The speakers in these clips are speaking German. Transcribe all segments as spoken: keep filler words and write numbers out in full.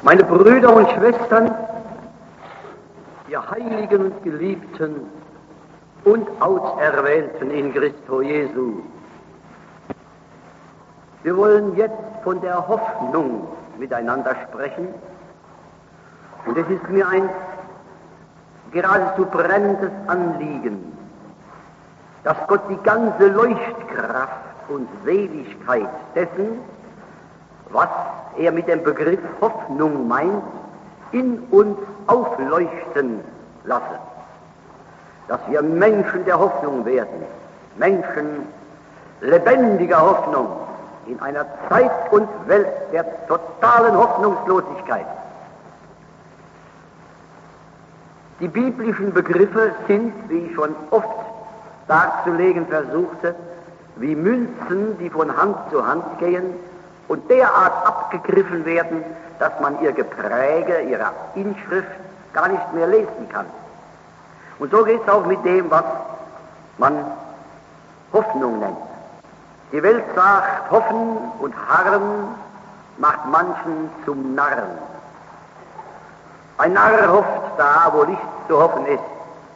Meine Brüder und Schwestern, ihr Heiligen und Geliebten und Auserwählten in Christo Jesu, wir wollen jetzt von der Hoffnung miteinander sprechen, und es ist mir ein geradezu brennendes Anliegen, dass Gott die ganze Leuchtkraft und Seligkeit dessen, was er mit dem Begriff Hoffnung meint, in uns aufleuchten lasse. Dass wir Menschen der Hoffnung werden, Menschen lebendiger Hoffnung in einer Zeit und Welt der totalen Hoffnungslosigkeit. Die biblischen Begriffe sind, wie ich schon oft darzulegen versuchte, wie Münzen, die von Hand zu Hand gehen und derart abgegriffen werden, dass man ihr Gepräge, ihre Inschrift gar nicht mehr lesen kann. Und so geht es auch mit dem, was man Hoffnung nennt. Die Welt sagt, Hoffen und Harren macht manchen zum Narren. Ein Narr hofft da, wo nichts zu hoffen ist.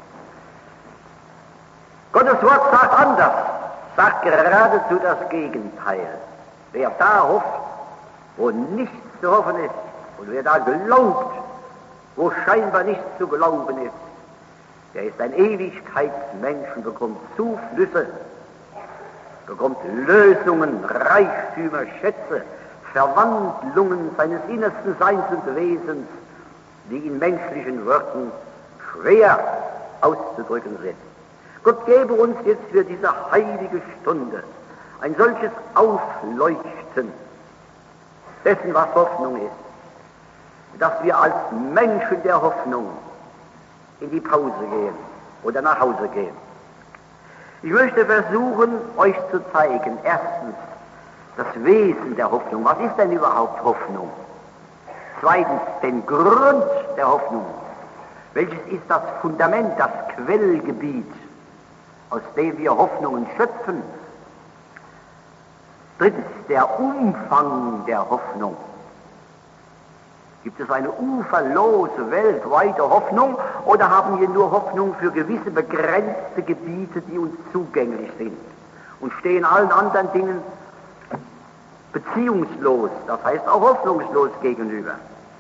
Gottes Wort sagt anders, sagt geradezu das Gegenteil. Wer da hofft, wo nichts zu hoffen ist, und wer da glaubt, wo scheinbar nichts zu glauben ist, der ist ein Ewigkeitsmensch und bekommt Zuflüsse, bekommt Lösungen, Reichtümer, Schätze, Verwandlungen seines innersten Seins und Wesens, die in menschlichen Worten schwer auszudrücken sind. Gott gebe uns jetzt für diese heilige Stunde ein solches Aufleuchten dessen, was Hoffnung ist, dass wir als Menschen der Hoffnung in die Pause gehen oder nach Hause gehen. Ich möchte versuchen, euch zu zeigen, erstens, das Wesen der Hoffnung. Was ist denn überhaupt Hoffnung? Zweitens, den Grund der Hoffnung. Welches ist das Fundament, das Quellgebiet, aus dem wir Hoffnungen schöpfen? Drittens, der Umfang der Hoffnung. Gibt es eine uferlose, weltweite Hoffnung, oder haben wir nur Hoffnung für gewisse begrenzte Gebiete, die uns zugänglich sind und stehen allen anderen Dingen beziehungslos, das heißt auch hoffnungslos gegenüber?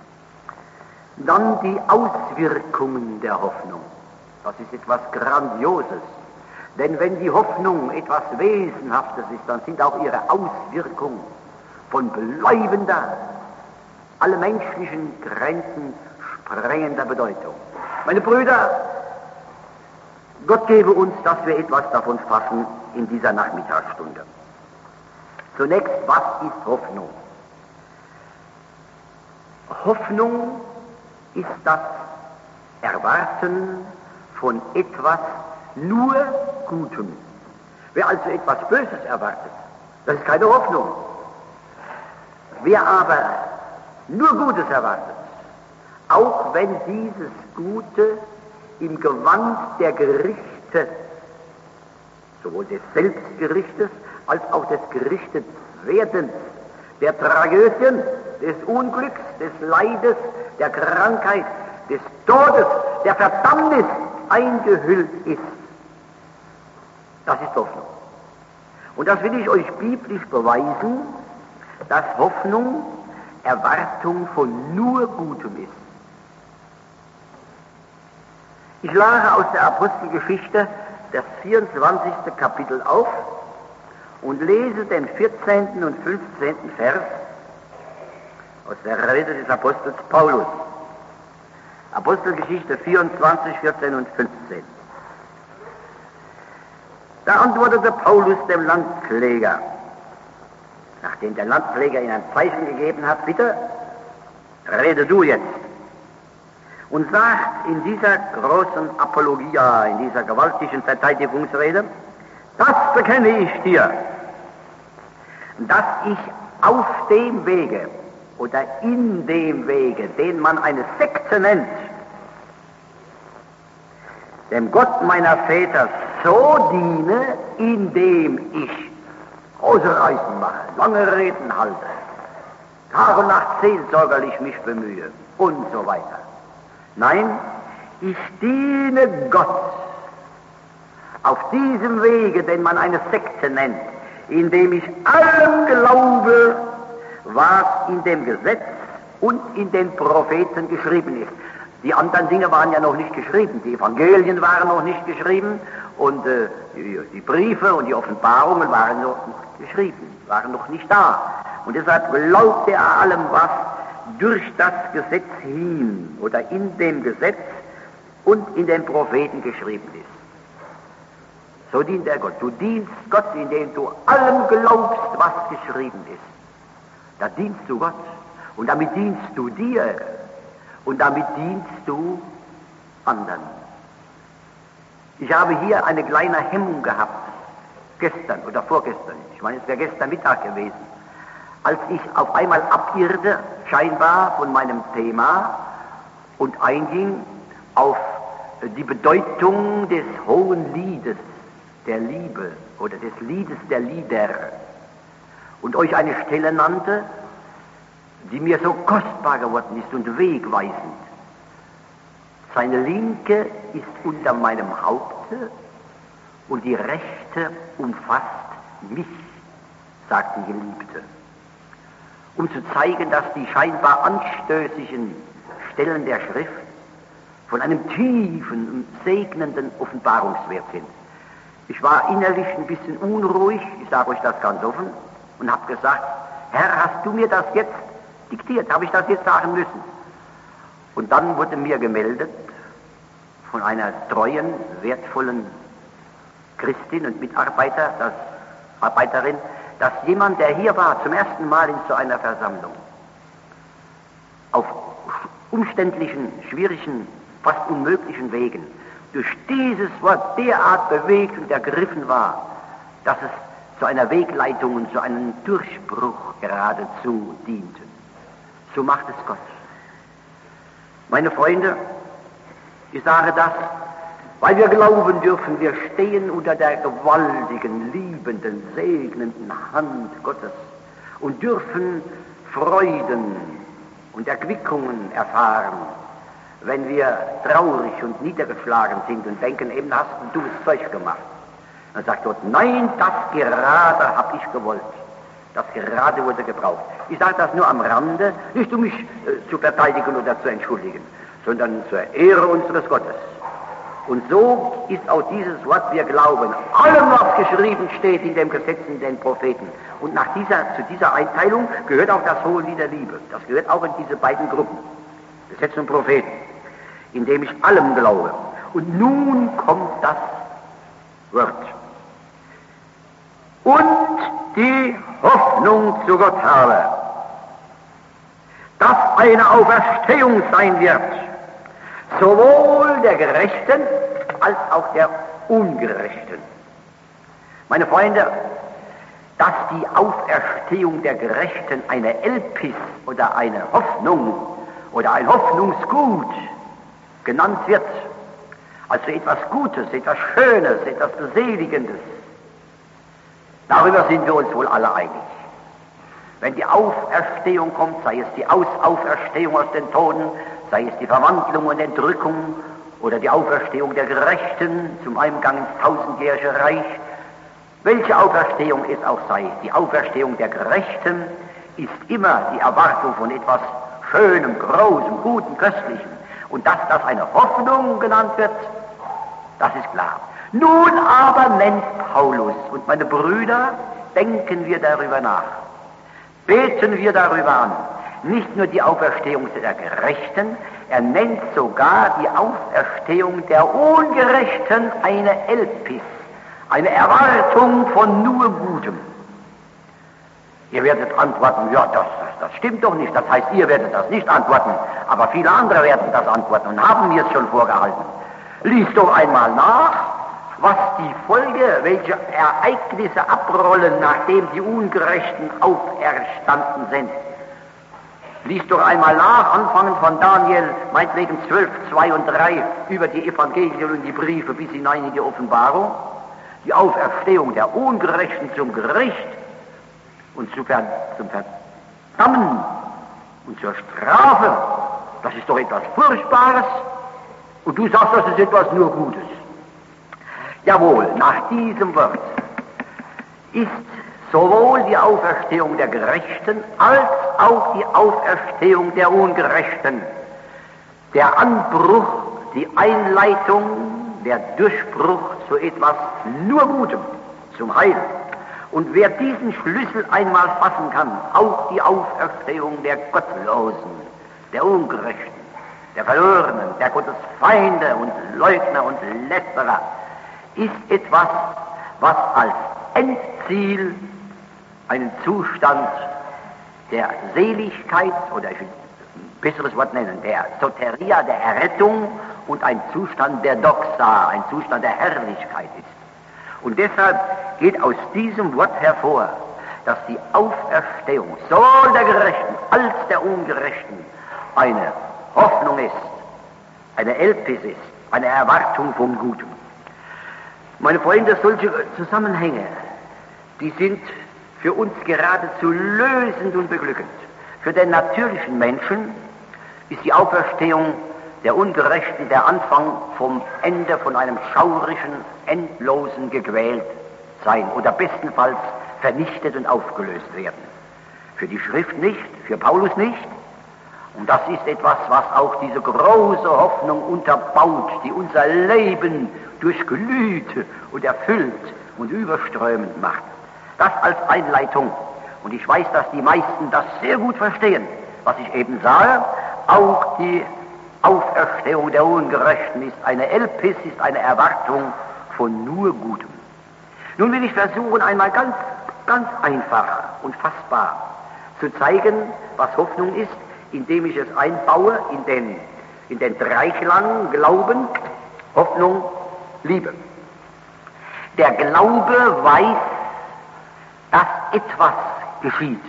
Dann die Auswirkungen der Hoffnung. Das ist etwas Grandioses. Denn wenn die Hoffnung etwas Wesenhaftes ist, dann sind auch ihre Auswirkungen von bleibender, alle menschlichen Grenzen sprengender Bedeutung. Meine Brüder, Gott gebe uns, dass wir etwas davon fassen in dieser Nachmittagsstunde. Zunächst, was ist Hoffnung? Hoffnung ist das Erwarten von etwas nur Gutem. Wer also etwas Böses erwartet, das ist keine Hoffnung. Wer aber nur Gutes erwartet, auch wenn dieses Gute im Gewand der Gerichte, sowohl des Selbstgerichtes als auch des Gerichtetwerdens, der Tragödien, des Unglücks, des Leides, der Krankheit, des Todes, der Verdammnis eingehüllt ist, das ist Hoffnung. Und das will ich euch biblisch beweisen, dass Hoffnung Erwartung von nur Gutem ist. Ich schlage aus der Apostelgeschichte das vierundzwanzigste Kapitel auf und lese den vierzehnten und fünfzehnten Vers aus der Rede des Apostels Paulus. Apostelgeschichte vierundzwanzig, vierzehn und fünfzehn. Da antwortete Paulus dem Landpfleger, nachdem der Landpfleger ihm ein Zeichen gegeben hat: Bitte, rede du jetzt. Und sagt in dieser großen Apologia, in dieser gewaltigen Verteidigungsrede: Das bekenne ich dir, dass ich auf dem Wege oder in dem Wege, den man eine Sekte nennt, dem Gott meiner Väter so diene, indem ich große Reisen mache, lange Reden halte, Tag und Nacht seelsorgerlich mich bemühe und so weiter. Nein, ich diene Gott auf diesem Wege, den man eine Sekte nennt, indem ich allem glaube, was in dem Gesetz und in den Propheten geschrieben ist. Die anderen Dinge waren ja noch nicht geschrieben, die Evangelien waren noch nicht geschrieben und äh, die, die Briefe und die Offenbarungen waren noch nicht geschrieben, waren noch nicht da. Und deshalb glaubte er allem, was durch das Gesetz hin oder in dem Gesetz und in den Propheten geschrieben ist. So dient er Gott. Du dienst Gott, indem du allem glaubst, was geschrieben ist. Da dienst du Gott. Und damit dienst du dir. Und damit dienst du anderen. Ich habe hier eine kleine Hemmung gehabt, gestern oder vorgestern, ich meine, es wäre gestern Mittag gewesen, als ich auf einmal abirrte, scheinbar von meinem Thema, und einging auf die Bedeutung des hohen Liedes, der Liebe oder des Liedes der Lieder, und euch eine Stelle nannte, die mir so kostbar geworden ist und wegweisend. Seine Linke ist unter meinem Haupte und die Rechte umfasst mich, sagt die Geliebte. Um zu zeigen, dass die scheinbar anstößigen Stellen der Schrift von einem tiefen und segnenden Offenbarungswert sind. Ich war innerlich ein bisschen unruhig, ich sage euch das ganz offen, und habe gesagt, Herr, hast du mir das jetzt diktiert, habe ich das jetzt sagen müssen? Und dann wurde mir gemeldet von einer treuen, wertvollen Christin und Mitarbeiter, das, Arbeiterin, dass jemand, der hier war, zum ersten Mal in so einer Versammlung, auf umständlichen, schwierigen, fast unmöglichen Wegen, durch dieses Wort derart bewegt und ergriffen war, dass es zu einer Wegleitung und zu einem Durchbruch geradezu diente. So macht es Gott. Meine Freunde, ich sage das, weil wir glauben dürfen, wir stehen unter der gewaltigen, liebenden, segnenden Hand Gottes und dürfen Freuden und Erquickungen erfahren, wenn wir traurig und niedergeschlagen sind und denken, eben hast du dummes Zeug gemacht. Dann sagt Gott, nein, das gerade habe ich gewollt. Das gerade wurde gebraucht. Ich sage das nur am Rande, nicht um mich äh, zu verteidigen oder zu entschuldigen, sondern zur Ehre unseres Gottes. Und so ist auch dieses Wort, wir glauben, allem, was geschrieben steht in dem Gesetz und den Propheten. Und nach dieser, zu dieser Einteilung gehört auch das hohe Lied der Liebe. Das gehört auch in diese beiden Gruppen, Gesetz und Propheten, indem ich allem glaube. Und nun kommt das Wort. Und die Hoffnung zu Gott habe, dass eine Auferstehung sein wird, sowohl der Gerechten als auch der Ungerechten. Meine Freunde, dass die Auferstehung der Gerechten eine Elpis oder eine Hoffnung oder ein Hoffnungsgut genannt wird, also etwas Gutes, etwas Schönes, etwas Beseligendes, darüber sind wir uns wohl alle einig. Wenn die Auferstehung kommt, sei es die Aus Auferstehung aus den Toten, sei es die Verwandlung und Entrückung oder die Auferstehung der Gerechten zum Eingang ins tausendjährige Reich, welche Auferstehung es auch sei, die Auferstehung der Gerechten ist immer die Erwartung von etwas Schönem, Großem, Gutem, Köstlichem. Und dass das eine Hoffnung genannt wird, das ist klar. Nun aber nennt Paulus, und meine Brüder, denken wir darüber nach, beten wir darüber an, nicht nur die Auferstehung der Gerechten, er nennt sogar die Auferstehung der Ungerechten eine Elpis, eine Erwartung von nur Gutem. Ihr werdet antworten, ja, das, das, das stimmt doch nicht, das heißt, ihr werdet das nicht antworten, aber viele andere werden das antworten und haben mir es schon vorgehalten. Lies doch einmal nach, was die Folge, welche Ereignisse abrollen, nachdem die Ungerechten auferstanden sind. Lies doch einmal nach, anfangend von Daniel, meinetwegen zwölf, zwei und drei, über die Evangelien und die Briefe bis hinein in die Offenbarung, die Auferstehung der Ungerechten zum Gericht und zum Verdammen und zur Strafe. Das ist doch etwas Furchtbares. Und du sagst, das ist etwas nur Gutes. Jawohl, nach diesem Wort ist sowohl die Auferstehung der Gerechten als auch die Auferstehung der Ungerechten, der Anbruch, die Einleitung, der Durchbruch zu etwas nur Gutem, zum Heil. Und wer diesen Schlüssel einmal fassen kann, auch die Auferstehung der Gottlosen, der Ungerechten, der Verlorenen, der Gottesfeinde und Leugner und Lästerer, ist etwas, was als Endziel einen Zustand der Seligkeit, oder ich will ein besseres Wort nennen, der Soteria, der Errettung und ein Zustand der Doxa, ein Zustand der Herrlichkeit ist. Und deshalb geht aus diesem Wort hervor, dass die Auferstehung sowohl der Gerechten als der Ungerechten eine Hoffnung ist, eine Elpis ist, eine Erwartung vom Guten. Meine Freunde, solche Zusammenhänge, die sind für uns geradezu lösend und beglückend. Für den natürlichen Menschen ist die Auferstehung der Ungerechten der Anfang vom Ende von einem schaurischen, endlosen Gequältsein oder bestenfalls vernichtet und aufgelöst werden. Für die Schrift nicht, für Paulus nicht. Und das ist etwas, was auch diese große Hoffnung unterbaut, die unser Leben durchglüht und erfüllt und überströmend macht. Das als Einleitung. Und ich weiß, dass die meisten das sehr gut verstehen, was ich eben sage. Auch die Auferstehung der Ungerechten ist eine Elpis, ist eine Erwartung von nur Gutem. Nun will ich versuchen, einmal ganz, ganz einfach und fassbar zu zeigen, was Hoffnung ist, indem ich es einbaue in den, in den Dreiklang Glauben, Hoffnung, Liebe. Der Glaube weiß, dass etwas geschieht.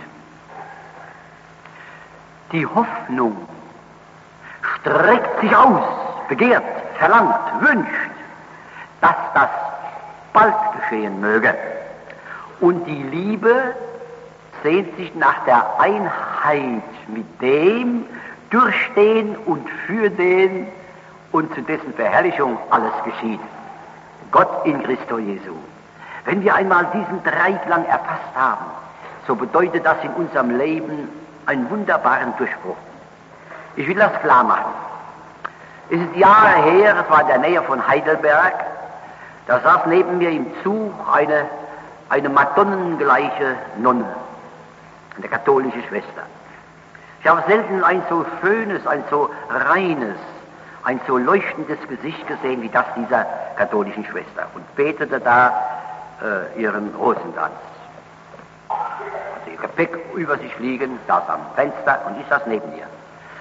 Die Hoffnung streckt sich aus, begehrt, verlangt, wünscht, dass das bald geschehen möge. Und die Liebe sehnt sich nach der Einheit mit dem, durch den und für den und zu dessen Verherrlichung alles geschieht. Gott in Christo Jesu. Wenn wir einmal diesen Dreiklang erfasst haben, so bedeutet das in unserem Leben einen wunderbaren Durchbruch. Ich will das klar machen. Es ist Jahre her, es war in der Nähe von Heidelberg, da saß neben mir im Zug eine, eine madonnengleiche Nonne, eine katholische Schwester. Ich habe selten ein so schönes, ein so reines, ein so leuchtendes Gesicht gesehen wie das dieser katholischen Schwester und betete da äh, ihren Rosenkranz. Also ihr Gepäck über sich liegen, saß am Fenster und ich saß neben ihr.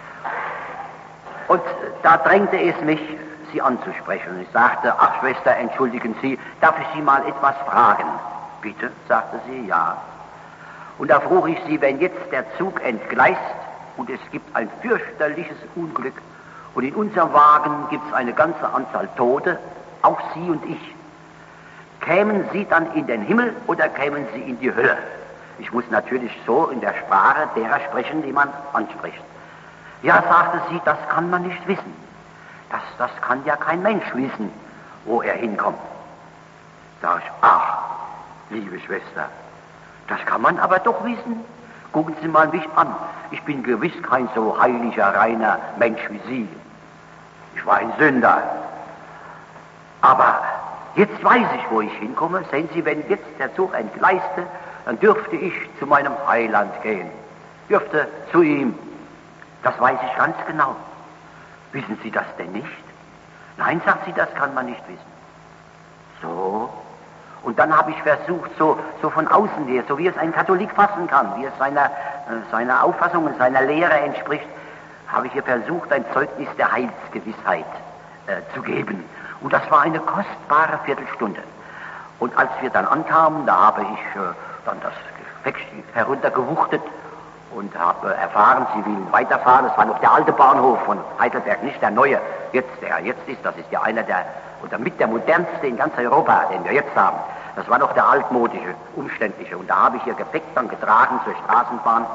Und da drängte es mich, sie anzusprechen. Und ich sagte, ach Schwester, entschuldigen Sie, darf ich Sie mal etwas fragen? Bitte, sagte sie, ja. Und da frug ich sie, wenn jetzt der Zug entgleist und es gibt ein fürchterliches Unglück und in unserem Wagen gibt es eine ganze Anzahl Tote, auch Sie und ich, kämen Sie dann in den Himmel oder kämen Sie in die Hölle? Ich muss natürlich so in der Sprache derer sprechen, die man anspricht. Ja, sagte sie, das kann man nicht wissen. Das, das kann ja kein Mensch wissen, wo er hinkommt. Sag ich, ach, liebe Schwester, das kann man aber doch wissen. Gucken Sie mal mich an. Ich bin gewiss kein so heiliger, reiner Mensch wie Sie. Ich war ein Sünder. Aber jetzt weiß ich, wo ich hinkomme. Sehen Sie, wenn jetzt der Zug entgleiste, dann dürfte ich zu meinem Heiland gehen. Dürfte zu ihm. Das weiß ich ganz genau. Wissen Sie das denn nicht? Nein, sagt sie, das kann man nicht wissen. So. Und dann habe ich versucht, so, so von außen her, so wie es ein Katholik fassen kann, wie es seiner, äh, seiner Auffassung und seiner Lehre entspricht, habe ich ihr versucht, ein Zeugnis der Heilsgewissheit äh, zu geben. Und das war eine kostbare Viertelstunde. Und als wir dann ankamen, da habe ich äh, dann das Gepäck heruntergewuchtet und habe erfahren, sie will weiterfahren. Es war noch der alte Bahnhof von Heidelberg, nicht der neue. Jetzt, der jetzt ist, das ist ja einer der, oder mit der modernste in ganz Europa, den wir jetzt haben. Das war noch der altmodische, umständliche. Und da habe ich ihr Gepäck dann getragen zur Straßenbahn.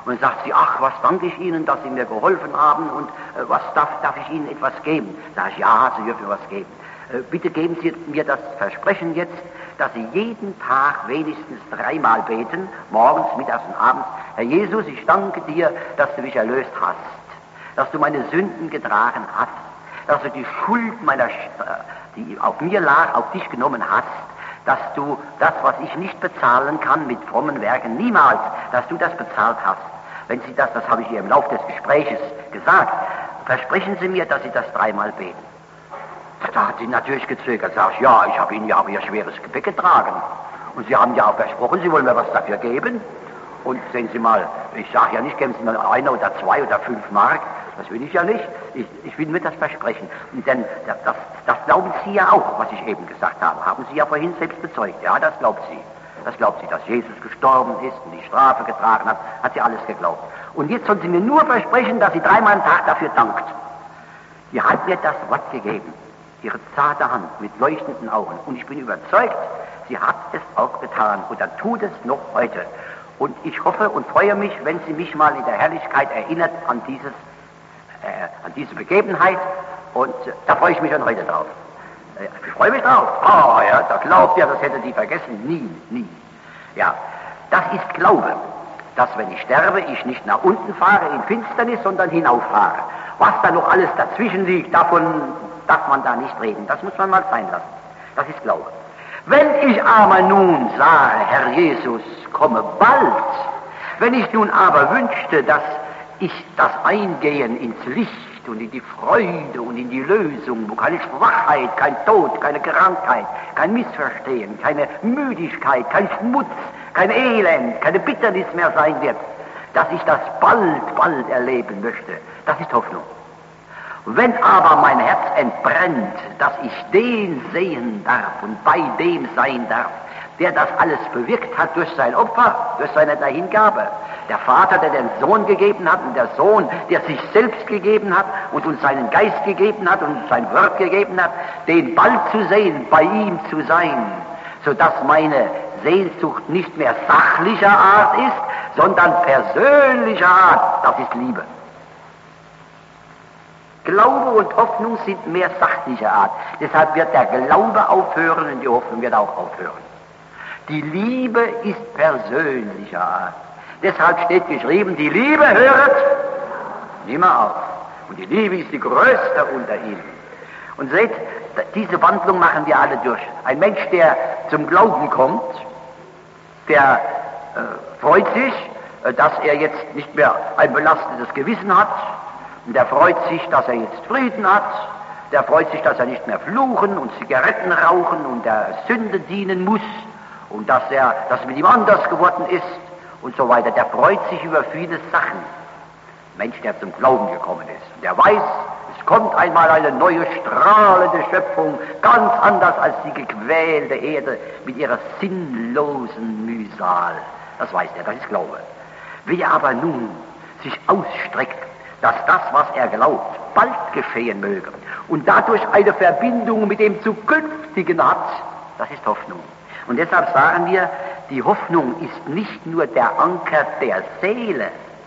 Und dann sagt sie, ach, was danke ich Ihnen, dass Sie mir geholfen haben und äh, was darf, darf ich Ihnen etwas geben? Sag ich, ja, Sie dürfen mir was geben. Äh, bitte geben Sie mir das Versprechen jetzt, dass Sie jeden Tag wenigstens dreimal beten, morgens, mittags und abends. Herr Jesus, ich danke dir, dass du mich erlöst hast, dass du meine Sünden getragen hast, dass du die Schuld meiner, die auf mir lag, auf dich genommen hast, dass du das, was ich nicht bezahlen kann mit frommen Werken, niemals, dass du das bezahlt hast. Wenn Sie das, das habe ich ihr im Laufe des Gespräches gesagt, versprechen Sie mir, dass Sie das dreimal beten. Da hat sie natürlich gezögert, sagt, ja, ich habe Ihnen ja auch Ihr schweres Gepäck getragen. Und Sie haben ja auch versprochen, Sie wollen mir was dafür geben. Und sehen Sie mal, ich sage ja nicht, geben Sie mir eine oder zwei oder fünf Mark, das will ich ja nicht. Ich, ich will mir das versprechen. Und denn das, das, das glauben Sie ja auch, was ich eben gesagt habe. Haben Sie ja vorhin selbst bezeugt. Ja, das glaubt sie. Das glaubt sie, dass Jesus gestorben ist und die Strafe getragen hat, hat sie alles geglaubt. Und jetzt sollen Sie mir nur versprechen, dass sie dreimal am Tag dafür dankt. Sie hat mir das Wort gegeben, ihre zarte Hand mit leuchtenden Augen. Und ich bin überzeugt, sie hat es auch getan und dann tut es noch heute. Und ich hoffe und freue mich, wenn sie mich mal in der Herrlichkeit erinnert an dieses, äh, an diese Begebenheit. Und äh, da freue ich mich schon heute drauf. Äh, ich freue mich drauf. Oh ja, da glaubt ihr, das hätte die vergessen. Nie, nie. Ja, das ist Glaube, dass wenn ich sterbe, ich nicht nach unten fahre in Finsternis, sondern hinauffahre. Was da noch alles dazwischen liegt, davon darf man da nicht reden. Das muss man mal sein lassen. Das ist Glaube. Wenn ich aber nun sage, Herr Jesus, komme bald, wenn ich nun aber wünschte, dass ich das Eingehen ins Licht und in die Freude und in die Lösung, wo keine Schwachheit, kein Tod, keine Krankheit, kein Missverstehen, keine Müdigkeit, kein Schmutz, kein Elend, keine Bitternis mehr sein wird, dass ich das bald, bald erleben möchte, das ist Hoffnung. Wenn aber mein Herz entbrennt, dass ich den sehen darf und bei dem sein darf, der das alles bewirkt hat durch sein Opfer, durch seine Dahingabe, der Vater, der den Sohn gegeben hat und der Sohn, der sich selbst gegeben hat und uns seinen Geist gegeben hat und uns sein Wort gegeben hat, den bald zu sehen, bei ihm zu sein, sodass meine Sehnsucht nicht mehr sachlicher Art ist, sondern persönlicher Art, das ist Liebe. Glaube und Hoffnung sind mehr sachlicher Art. Deshalb wird der Glaube aufhören und die Hoffnung wird auch aufhören. Die Liebe ist persönlicher Art. Deshalb steht geschrieben, die Liebe hört nimmer auf. Und die Liebe ist die größte unter ihnen. Und seht, diese Wandlung machen wir alle durch. Ein Mensch, der zum Glauben kommt, der äh, freut sich, äh, dass er jetzt nicht mehr ein belastetes Gewissen hat. Und der freut sich, dass er jetzt Frieden hat. Der freut sich, dass er nicht mehr fluchen und Zigaretten rauchen und der Sünde dienen muss. Und dass er, dass es mit ihm anders geworden ist und so weiter. Der freut sich über viele Sachen. Ein Mensch, der zum Glauben gekommen ist. Und der weiß, es kommt einmal eine neue strahlende Schöpfung, ganz anders als die gequälte Erde mit ihrer sinnlosen Mühsal. Das weiß er, das ist Glaube. Wer aber nun sich ausstreckt, dass das, was er glaubt, bald geschehen möge und dadurch eine Verbindung mit dem Zukünftigen hat, das ist Hoffnung. Und deshalb sagen wir, die Hoffnung ist nicht nur der Anker der Seele,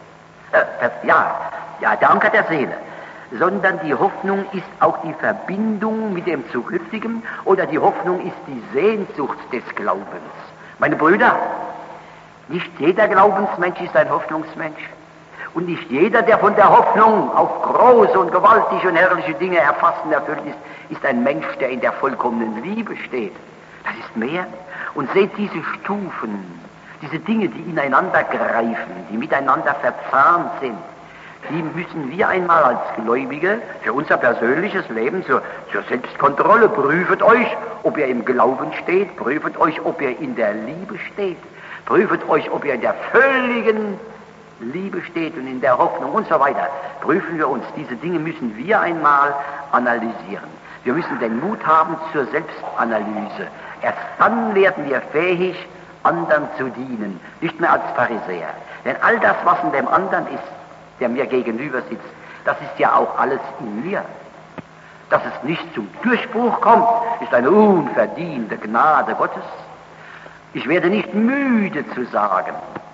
äh, ja, ja, der Anker der Seele, sondern die Hoffnung ist auch die Verbindung mit dem Zukünftigen oder die Hoffnung ist die Sehnsucht des Glaubens. Meine Brüder, nicht jeder Glaubensmensch ist ein Hoffnungsmensch. Und nicht jeder, der von der Hoffnung auf große und gewaltige und herrliche Dinge erfasst und erfüllt ist, ist ein Mensch, der in der vollkommenen Liebe steht. Das ist mehr. Und seht diese Stufen, diese Dinge, die ineinander greifen, die miteinander verzahnt sind, die müssen wir einmal als Gläubige für unser persönliches Leben zur, zur Selbstkontrolle prüft euch, ob ihr im Glauben steht, prüft euch, ob ihr in der Liebe steht, prüft euch, ob ihr in der völligen Liebe steht und in der Hoffnung und so weiter. Prüfen wir uns. Diese Dinge müssen wir einmal analysieren. Wir müssen den Mut haben zur Selbstanalyse. Erst dann werden wir fähig, anderen zu dienen, nicht mehr als Pharisäer. Denn all das, was in dem anderen ist, der mir gegenüber sitzt, das ist ja auch alles in mir. Dass es nicht zum Durchbruch kommt, ist eine unverdiente Gnade Gottes. Ich werde nicht müde zu sagen,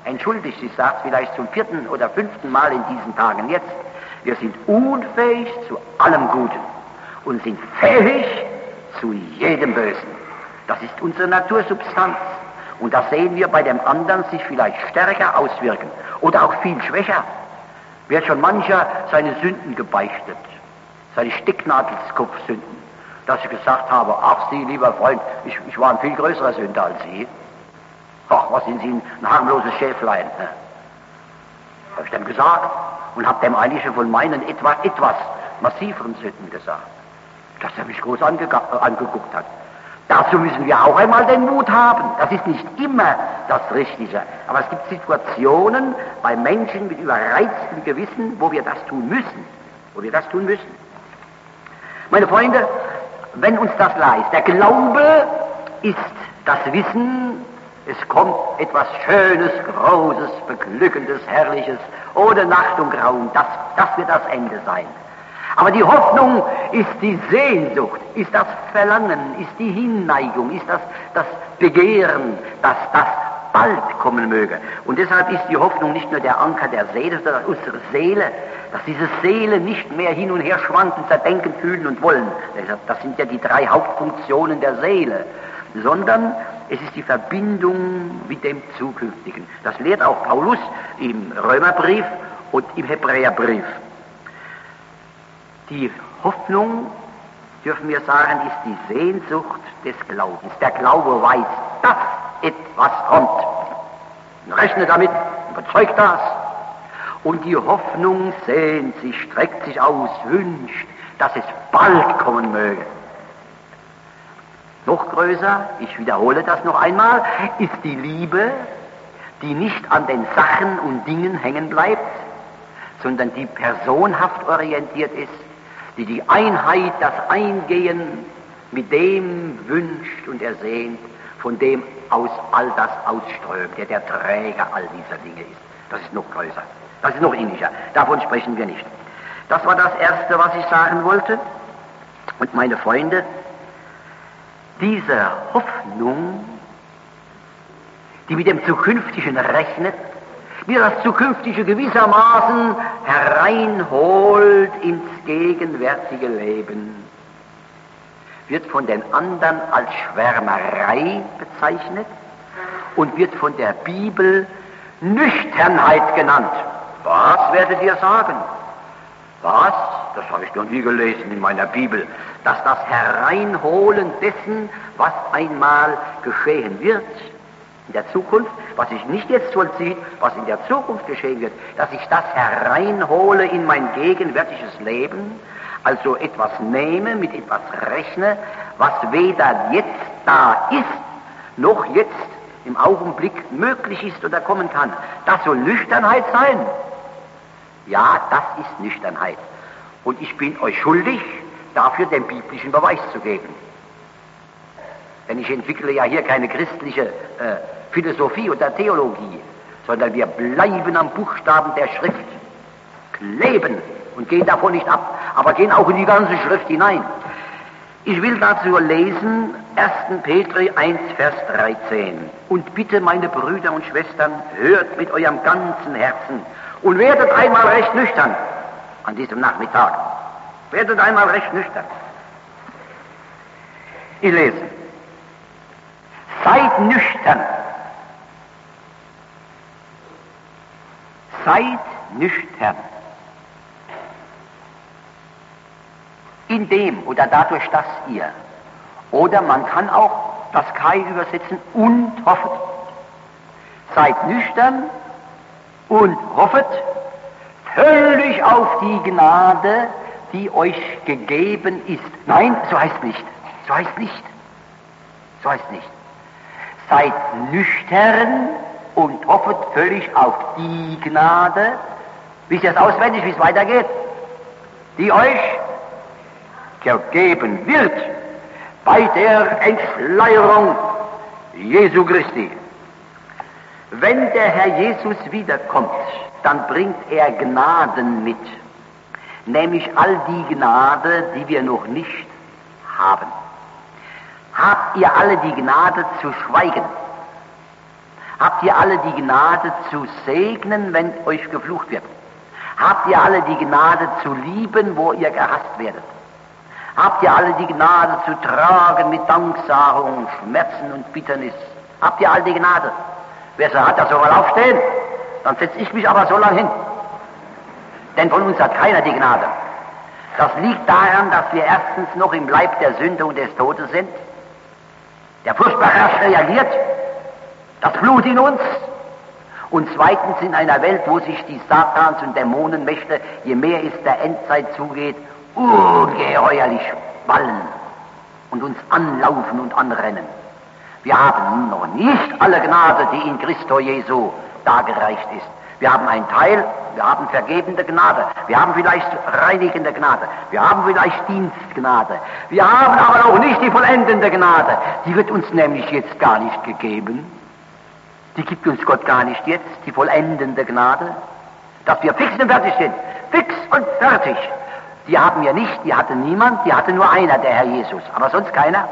entschuldigt, ich sage es vielleicht zum vierten oder fünften Mal in diesen Tagen jetzt, wir sind unfähig zu allem Guten und sind fähig zu jedem Bösen. Das ist unsere Natursubstanz. Und das sehen wir bei dem anderen sich vielleicht stärker auswirken oder auch viel schwächer. Wer schon mancher seine Sünden gebeichtet, seine Stecknadelskopfsünden, dass ich gesagt habe, ach Sie, lieber Freund, ich, ich war ein viel größerer Sünder als Sie. Ach, was sind Sie, ein harmloses Schäflein. Ne? Habe ich dem gesagt und habe dem eigentlich von meinen etwas, etwas massiveren Sünden gesagt, dass er mich groß ange angeguckt hat. Dazu müssen wir auch einmal den Mut haben. Das ist nicht immer das Richtige. Aber es gibt Situationen bei Menschen mit überreiztem Gewissen, wo wir das tun müssen. Wo wir das tun müssen. Meine Freunde, wenn uns das klar ist, der Glaube ist das Wissen, es kommt etwas Schönes, Großes, Beglückendes, Herrliches, ohne Nacht und Grauen, das, das wird das Ende sein. Aber die Hoffnung ist die Sehnsucht, ist das Verlangen, ist die Hinneigung, ist das, das Begehren, dass das bald kommen möge. Und deshalb ist die Hoffnung nicht nur der Anker der Seele, sondern unsere Seele, dass diese Seele nicht mehr hin und her schwankt und zerdenken, fühlen und wollen. Das sind ja die drei Hauptfunktionen der Seele. Sondern es ist die Verbindung mit dem Zukünftigen. Das lehrt auch Paulus im Römerbrief und im Hebräerbrief. Die Hoffnung, dürfen wir sagen, ist die Sehnsucht des Glaubens. Der Glaube weiß, dass etwas kommt. Rechne damit, überzeugt das. Und die Hoffnung sehnt sich, streckt sich aus, wünscht, dass es bald kommen möge. Noch größer, ich wiederhole das noch einmal, ist die Liebe, die nicht an den Sachen und Dingen hängen bleibt, sondern die personhaft orientiert ist, die die Einheit, das Eingehen mit dem wünscht und ersehnt, von dem aus all das ausströmt, der der Träger all dieser Dinge ist. Das ist noch größer, das ist noch inniger, davon sprechen wir nicht. Das war das Erste, was ich sagen wollte. Und meine Freunde, diese Hoffnung, die mit dem Zukünftigen rechnet, wie das Zukünftige gewissermaßen hereinholt ins gegenwärtige Leben, wird von den anderen als Schwärmerei bezeichnet und wird von der Bibel Nüchternheit genannt. Was werdet ihr sagen? Was? Das habe ich noch nie gelesen in meiner Bibel. Dass das Hereinholen dessen, was einmal geschehen wird, in der Zukunft, was sich nicht jetzt vollzieht, was in der Zukunft geschehen wird, dass ich das hereinhole in mein gegenwärtiges Leben, also etwas nehme, mit etwas rechne, was weder jetzt da ist, noch jetzt im Augenblick möglich ist oder kommen kann. Das soll Nüchternheit sein. Ja, das ist Nüchternheit. Und ich bin euch schuldig, dafür den biblischen Beweis zu geben. Denn ich entwickle ja hier keine christliche äh, Philosophie oder Theologie, sondern wir bleiben am Buchstaben der Schrift, kleben und gehen davon nicht ab, aber gehen auch in die ganze Schrift hinein. Ich will dazu lesen ersten Petrus eins, Vers dreizehn. Und bitte, meine Brüder und Schwestern, hört mit eurem ganzen Herzen und werdet einmal recht nüchtern an diesem Nachmittag. Werdet einmal recht nüchtern. Ich lese. Seid nüchtern. Seid nüchtern. Indem oder dadurch, dass ihr, oder man kann auch das Kai übersetzen, und hoffet. Seid nüchtern und hoffet völlig auf die Gnade, die euch gegeben ist. Nein, so heißt nicht. So heißt nicht. So heißt nicht. Seid nüchtern und hoffet völlig auf die Gnade. Wisst ihr es auswendig, wie es weitergeht? Die euch gegeben wird bei der Entschleierung Jesu Christi. Wenn der Herr Jesus wiederkommt, dann bringt er Gnaden mit, nämlich all die Gnade, die wir noch nicht haben. Habt ihr alle die Gnade zu schweigen? Habt ihr alle die Gnade zu segnen, wenn euch geflucht wird? Habt ihr alle die Gnade zu lieben, wo ihr gehasst werdet? Habt ihr alle die Gnade zu tragen mit Danksagung, Schmerzen und Bitternis? Habt ihr alle die Gnade? Wer so hat, der soll mal aufstehen. Dann setze ich mich aber so lang hin. Denn von uns hat keiner die Gnade. Das liegt daran, dass wir erstens noch im Leib der Sünde und des Todes sind. Der furchtbare Herr reagiert. Das Blut in uns. Und zweitens in einer Welt, wo sich die Satans- und Dämonenmächte, je mehr es der Endzeit zugeht, ungeheuerlich ballen und uns anlaufen und anrennen. Wir haben noch nicht alle Gnade, die in Christo Jesu dargereicht ist. Wir haben einen Teil, wir haben vergebende Gnade, wir haben vielleicht reinigende Gnade, wir haben vielleicht Dienstgnade, wir haben aber noch nicht die vollendende Gnade. Die wird uns nämlich jetzt gar nicht gegeben. Die gibt uns Gott gar nicht jetzt, die vollendende Gnade, dass wir fix und fertig sind, fix und fertig. Die haben wir nicht, die hatte niemand, die hatte nur einer, der Herr Jesus, aber sonst keiner.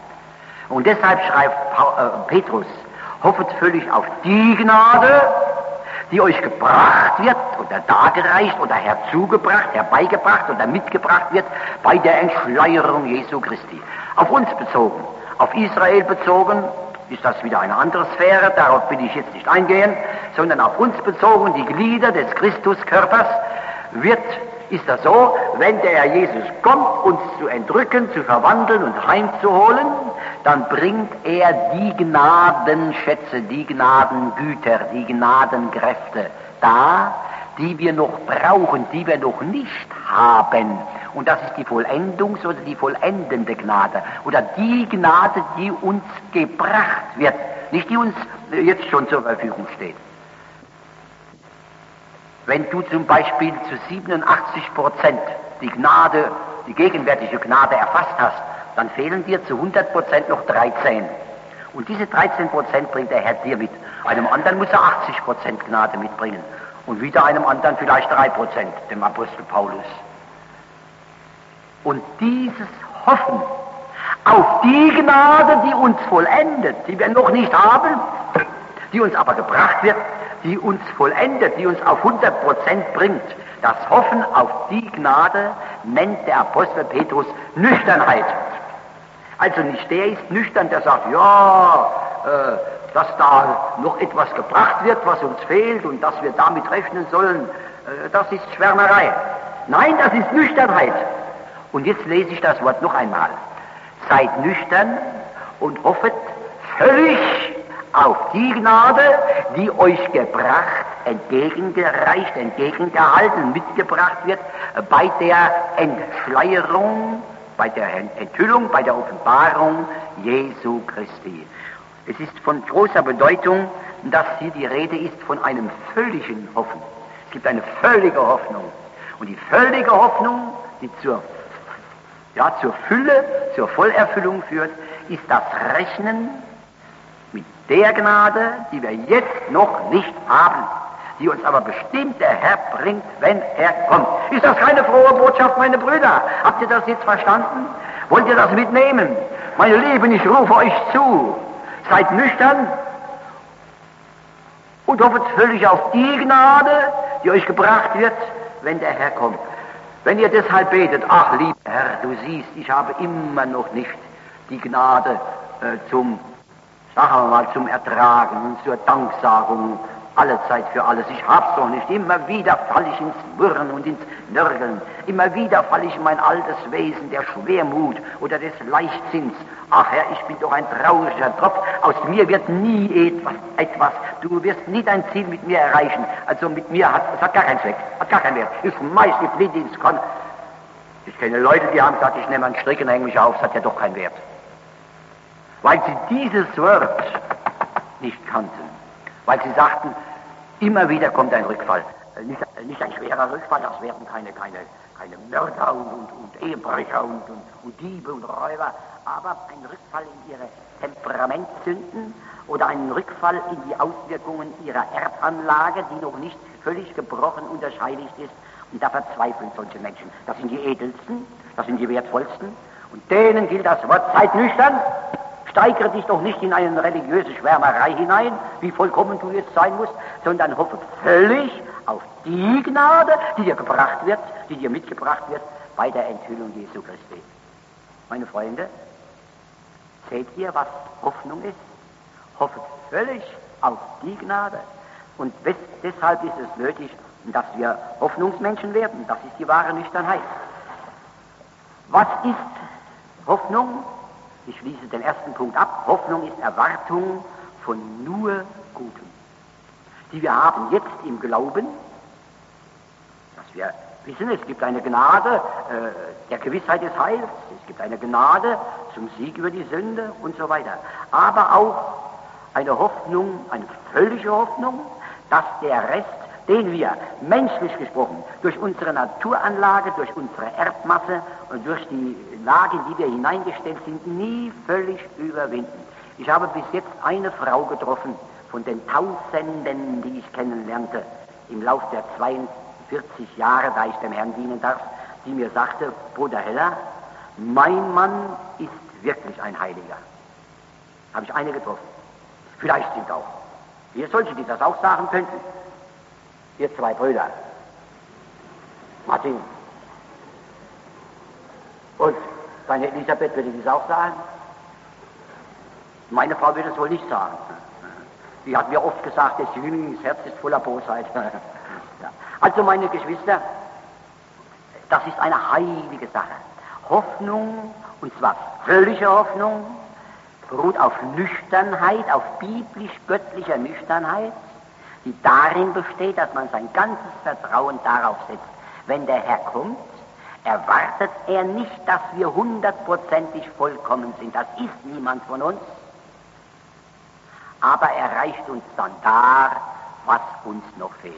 Und deshalb schreibt Paul, äh, Petrus, hoffet völlig auf die Gnade, die euch gebracht wird oder dargereicht oder herzugebracht, herbeigebracht oder mitgebracht wird bei der Entschleierung Jesu Christi. Auf uns bezogen, auf Israel bezogen, ist das wieder eine andere Sphäre, darauf will ich jetzt nicht eingehen, sondern auf uns bezogen, die Glieder des Christuskörpers, wird, ist das so, wenn der Herr Jesus kommt, uns zu entrücken, zu verwandeln und heimzuholen, dann bringt er die Gnadenschätze, die Gnadengüter, die Gnadenkräfte da, die wir noch brauchen, die wir noch nicht haben. Und das ist die Vollendungs- oder die vollendende Gnade. Oder die Gnade, die uns gebracht wird, nicht die uns jetzt schon zur Verfügung steht. Wenn du zum Beispiel zu siebenundachtzig Prozent die Gnade, die gegenwärtige Gnade erfasst hast, dann fehlen dir zu hundert Prozent noch dreizehn. Und diese dreizehn Prozent bringt der Herr dir mit. Einem anderen muss er achtzig Prozent Gnade mitbringen. Und wieder einem anderen vielleicht drei Prozent, dem Apostel Paulus. Und dieses Hoffen auf die Gnade, die uns vollendet, die wir noch nicht haben, die uns aber gebracht wird, die uns vollendet, die uns auf hundert Prozent bringt, das Hoffen auf die Gnade nennt der Apostel Petrus Nüchternheit. Also nicht der ist nüchtern, der sagt, ja, äh, dass da noch etwas gebracht wird, was uns fehlt und dass wir damit rechnen sollen, äh, das ist Schwärmerei. Nein, das ist Nüchternheit. Und jetzt lese ich das Wort noch einmal. Seid nüchtern und hoffet völlig auf die Gnade, die euch gebracht, entgegengereicht, entgegengehalten, mitgebracht wird, bei der Entschleierung, bei der Enthüllung, bei der Offenbarung Jesu Christi. Es ist von großer Bedeutung, dass hier die Rede ist von einem völligen Hoffen. Es gibt eine völlige Hoffnung. Und die völlige Hoffnung, die zur, ja, zur Fülle, zur Vollerfüllung führt, ist das Rechnen mit der Gnade, die wir jetzt noch nicht haben, die uns aber bestimmt der Herr bringt, wenn er kommt. Ist das keine frohe Botschaft, meine Brüder? Habt ihr das jetzt verstanden? Wollt ihr das mitnehmen? Meine Lieben, ich rufe euch zu. Seid nüchtern und hoffet völlig auf die Gnade, die euch gebracht wird, wenn der Herr kommt. Wenn ihr deshalb betet, ach lieber Herr, du siehst, ich habe immer noch nicht die Gnade äh, zum, sagen wir mal, zum Ertragen und zur Danksagung, alle Zeit für alles. Ich hab's doch nicht. Immer wieder falle ich ins Murren und ins Nörgeln. Immer wieder falle ich in mein altes Wesen der Schwermut oder des Leichtsinns. Ach Herr, ich bin doch ein trauriger Tropf. Aus mir wird nie etwas, etwas. Du wirst nie dein Ziel mit mir erreichen. Also mit mir hat es hat gar keinen Zweck, hat gar keinen Wert. Ich schmeiß die Flinte ins Korn. Ich kenne Leute, die haben gesagt, ich nehme einen Strick und hänge mich auf. Es hat ja doch keinen Wert. Weil sie dieses Wort nicht kannten. Weil sie sagten, immer wieder kommt ein Rückfall. Nicht, nicht ein schwerer Rückfall, das wären keine, keine, keine Mörder und, und, und Ehebrecher und, und, und Diebe und Räuber, aber ein Rückfall in ihre Temperamentssünden oder ein Rückfall in die Auswirkungen ihrer Erbanlage, die noch nicht völlig gebrochen unterscheidigt ist. Und da verzweifeln solche Menschen. Das sind die edelsten, das sind die wertvollsten. Und denen gilt das Wort, seid nüchtern, steigere dich doch nicht in eine religiöse Schwärmerei hinein, wie vollkommen du jetzt sein musst, sondern hoffe völlig auf die Gnade, die dir gebracht wird, die dir mitgebracht wird bei der Enthüllung Jesu Christi. Meine Freunde, seht ihr, was Hoffnung ist? Hoffet völlig auf die Gnade. Und deshalb ist es nötig, dass wir Hoffnungsmenschen werden. Das ist die wahre Nüchternheit. Was ist Hoffnung? Ich schließe den ersten Punkt ab. Hoffnung ist Erwartung von nur Gutem, die wir haben jetzt im Glauben, dass wir wissen, es gibt eine Gnade äh, der Gewissheit des Heils, es gibt eine Gnade zum Sieg über die Sünde und so weiter. Aber auch eine Hoffnung, eine völlige Hoffnung, dass der Rest, den wir, menschlich gesprochen, durch unsere Naturanlage, durch unsere Erbmasse und durch die Lage, in die wir hineingestellt sind, nie völlig überwinden. Ich habe bis jetzt eine Frau getroffen, von den Tausenden, die ich kennenlernte, im Lauf der zweiundvierzig Jahre, da ich dem Herrn dienen darf, die mir sagte, Bruder Heller, mein Mann ist wirklich ein Heiliger. Habe ich eine getroffen. Vielleicht sind auch wir solche, die das auch sagen könnten. Ihr zwei Brüder. Martin. Und seine Elisabeth würde dies auch sagen? Meine Frau würde es wohl nicht sagen. Die hat mir oft gesagt, das Herz ist voller Bosheit. Also meine Geschwister, das ist eine heilige Sache. Hoffnung, und zwar völlige Hoffnung, beruht auf Nüchternheit, auf biblisch-göttlicher Nüchternheit, die darin besteht, dass man sein ganzes Vertrauen darauf setzt, wenn der Herr kommt, erwartet er nicht, dass wir hundertprozentig vollkommen sind. Das ist niemand von uns. Aber er reicht uns dann dar, was uns noch fehlt.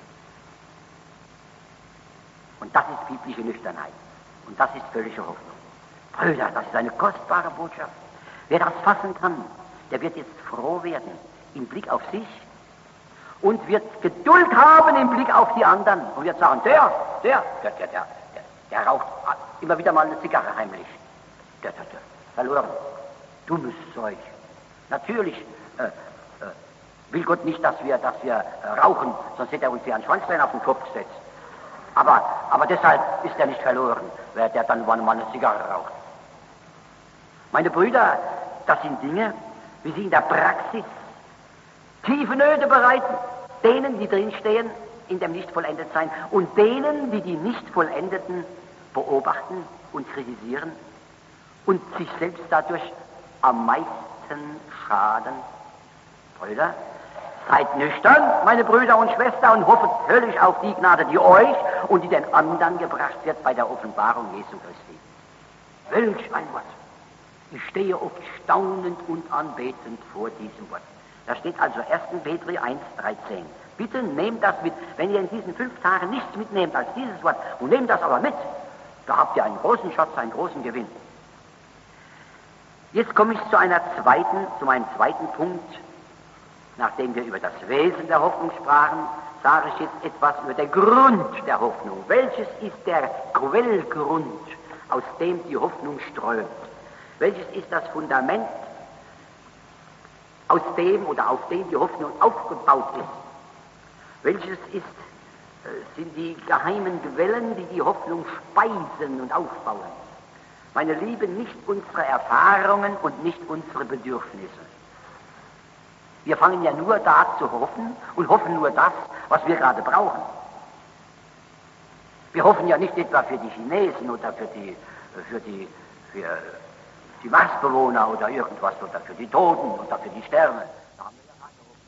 Und das ist biblische Nüchternheit. Und das ist völlige Hoffnung. Brüder, das ist eine kostbare Botschaft. Wer das fassen kann, der wird jetzt froh werden im Blick auf sich und wird Geduld haben im Blick auf die anderen und wird sagen, der, der, der, der, der, der, der raucht immer wieder mal eine Zigarre heimlich. Der, der, der, verloren. Dummes Zeug. Natürlich äh, äh, will Gott nicht, dass wir, dass wir äh, rauchen, sonst hätte er uns hier einen Schwanzbein auf den Kopf gesetzt. Aber, aber deshalb ist er nicht verloren, wer der dann mal eine Zigarre raucht. Meine Brüder, das sind Dinge, wie sie in der Praxis tiefe Nöte bereiten, denen, die drinstehen, in dem Nicht-Vollendetsein, und denen, die die Nicht-Vollendeten beobachten und kritisieren und sich selbst dadurch am meisten schaden. Brüder, seid nüchtern, meine Brüder und Schwestern, und hoffet völlig auf die Gnade, die euch und die den anderen gebracht wird bei der Offenbarung Jesu Christi. Welch ein Wort! Ich stehe oft staunend und anbetend vor diesem Wort. Da steht also erster Petrus eins, dreizehn. Bitte nehmt das mit. Wenn ihr in diesen fünf Tagen nichts mitnehmt als dieses Wort, und nehmt das aber mit, da habt ihr einen großen Schatz, einen großen Gewinn. Jetzt komme ich zu einer zweiten, zu meinem zweiten Punkt. Nachdem wir über das Wesen der Hoffnung sprachen, sage ich jetzt etwas über den Grund der Hoffnung. Welches ist der Quellgrund, aus dem die Hoffnung strömt? Welches ist das Fundament, aus dem oder auf dem die Hoffnung aufgebaut ist? Welches ist, äh, sind die geheimen Quellen, die die Hoffnung speisen und aufbauen? Meine Lieben, nicht unsere Erfahrungen und nicht unsere Bedürfnisse. Wir fangen ja nur da zu hoffen und hoffen nur das, was wir gerade brauchen. Wir hoffen ja nicht etwa für die Chinesen oder für die, für die, für die Marsbewohner oder irgendwas oder für die Toten oder für die Sterne. Da haben wir ja keine Hoffnung.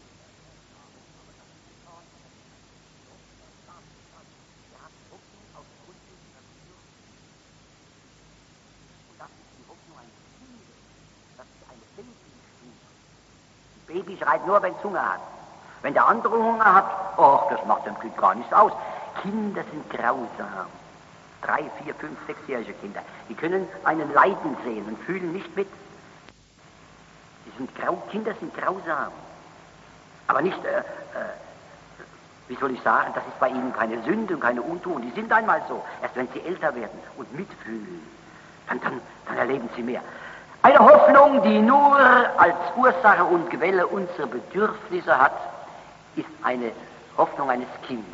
Wir haben Hoffnung aufgrund unserer Bedürfnisse. Und das ist die Hoffnung eines Kindes. Das ist eine Babystufe. Ein Baby schreit nur, wenn es Hunger hat. Wenn der andere Hunger hat, ach, das macht dem Kind gar nichts aus. Kinder sind grausam. Drei, vier, fünf, sechsjährige Kinder. Die können einen leiden sehen und fühlen nicht mit. Die sind grau, Kinder sind grausam. Aber nicht, äh, äh, wie soll ich sagen, das ist bei ihnen keine Sünde und keine Untugend. Die sind einmal so. Erst wenn sie älter werden und mitfühlen, dann, dann, dann erleben sie mehr. Eine Hoffnung, die nur als Ursache und Quelle unsere Bedürfnisse hat, ist eine Hoffnung eines Kindes.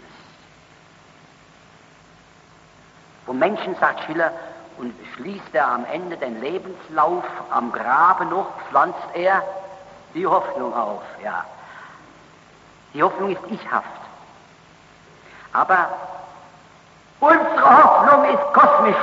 Vom Menschen, sagt Schiller, und schließt er am Ende den Lebenslauf, am Grabe noch, pflanzt er die Hoffnung auf. Ja. Die Hoffnung ist ichhaft. Aber unsere Hoffnung ist kosmisch.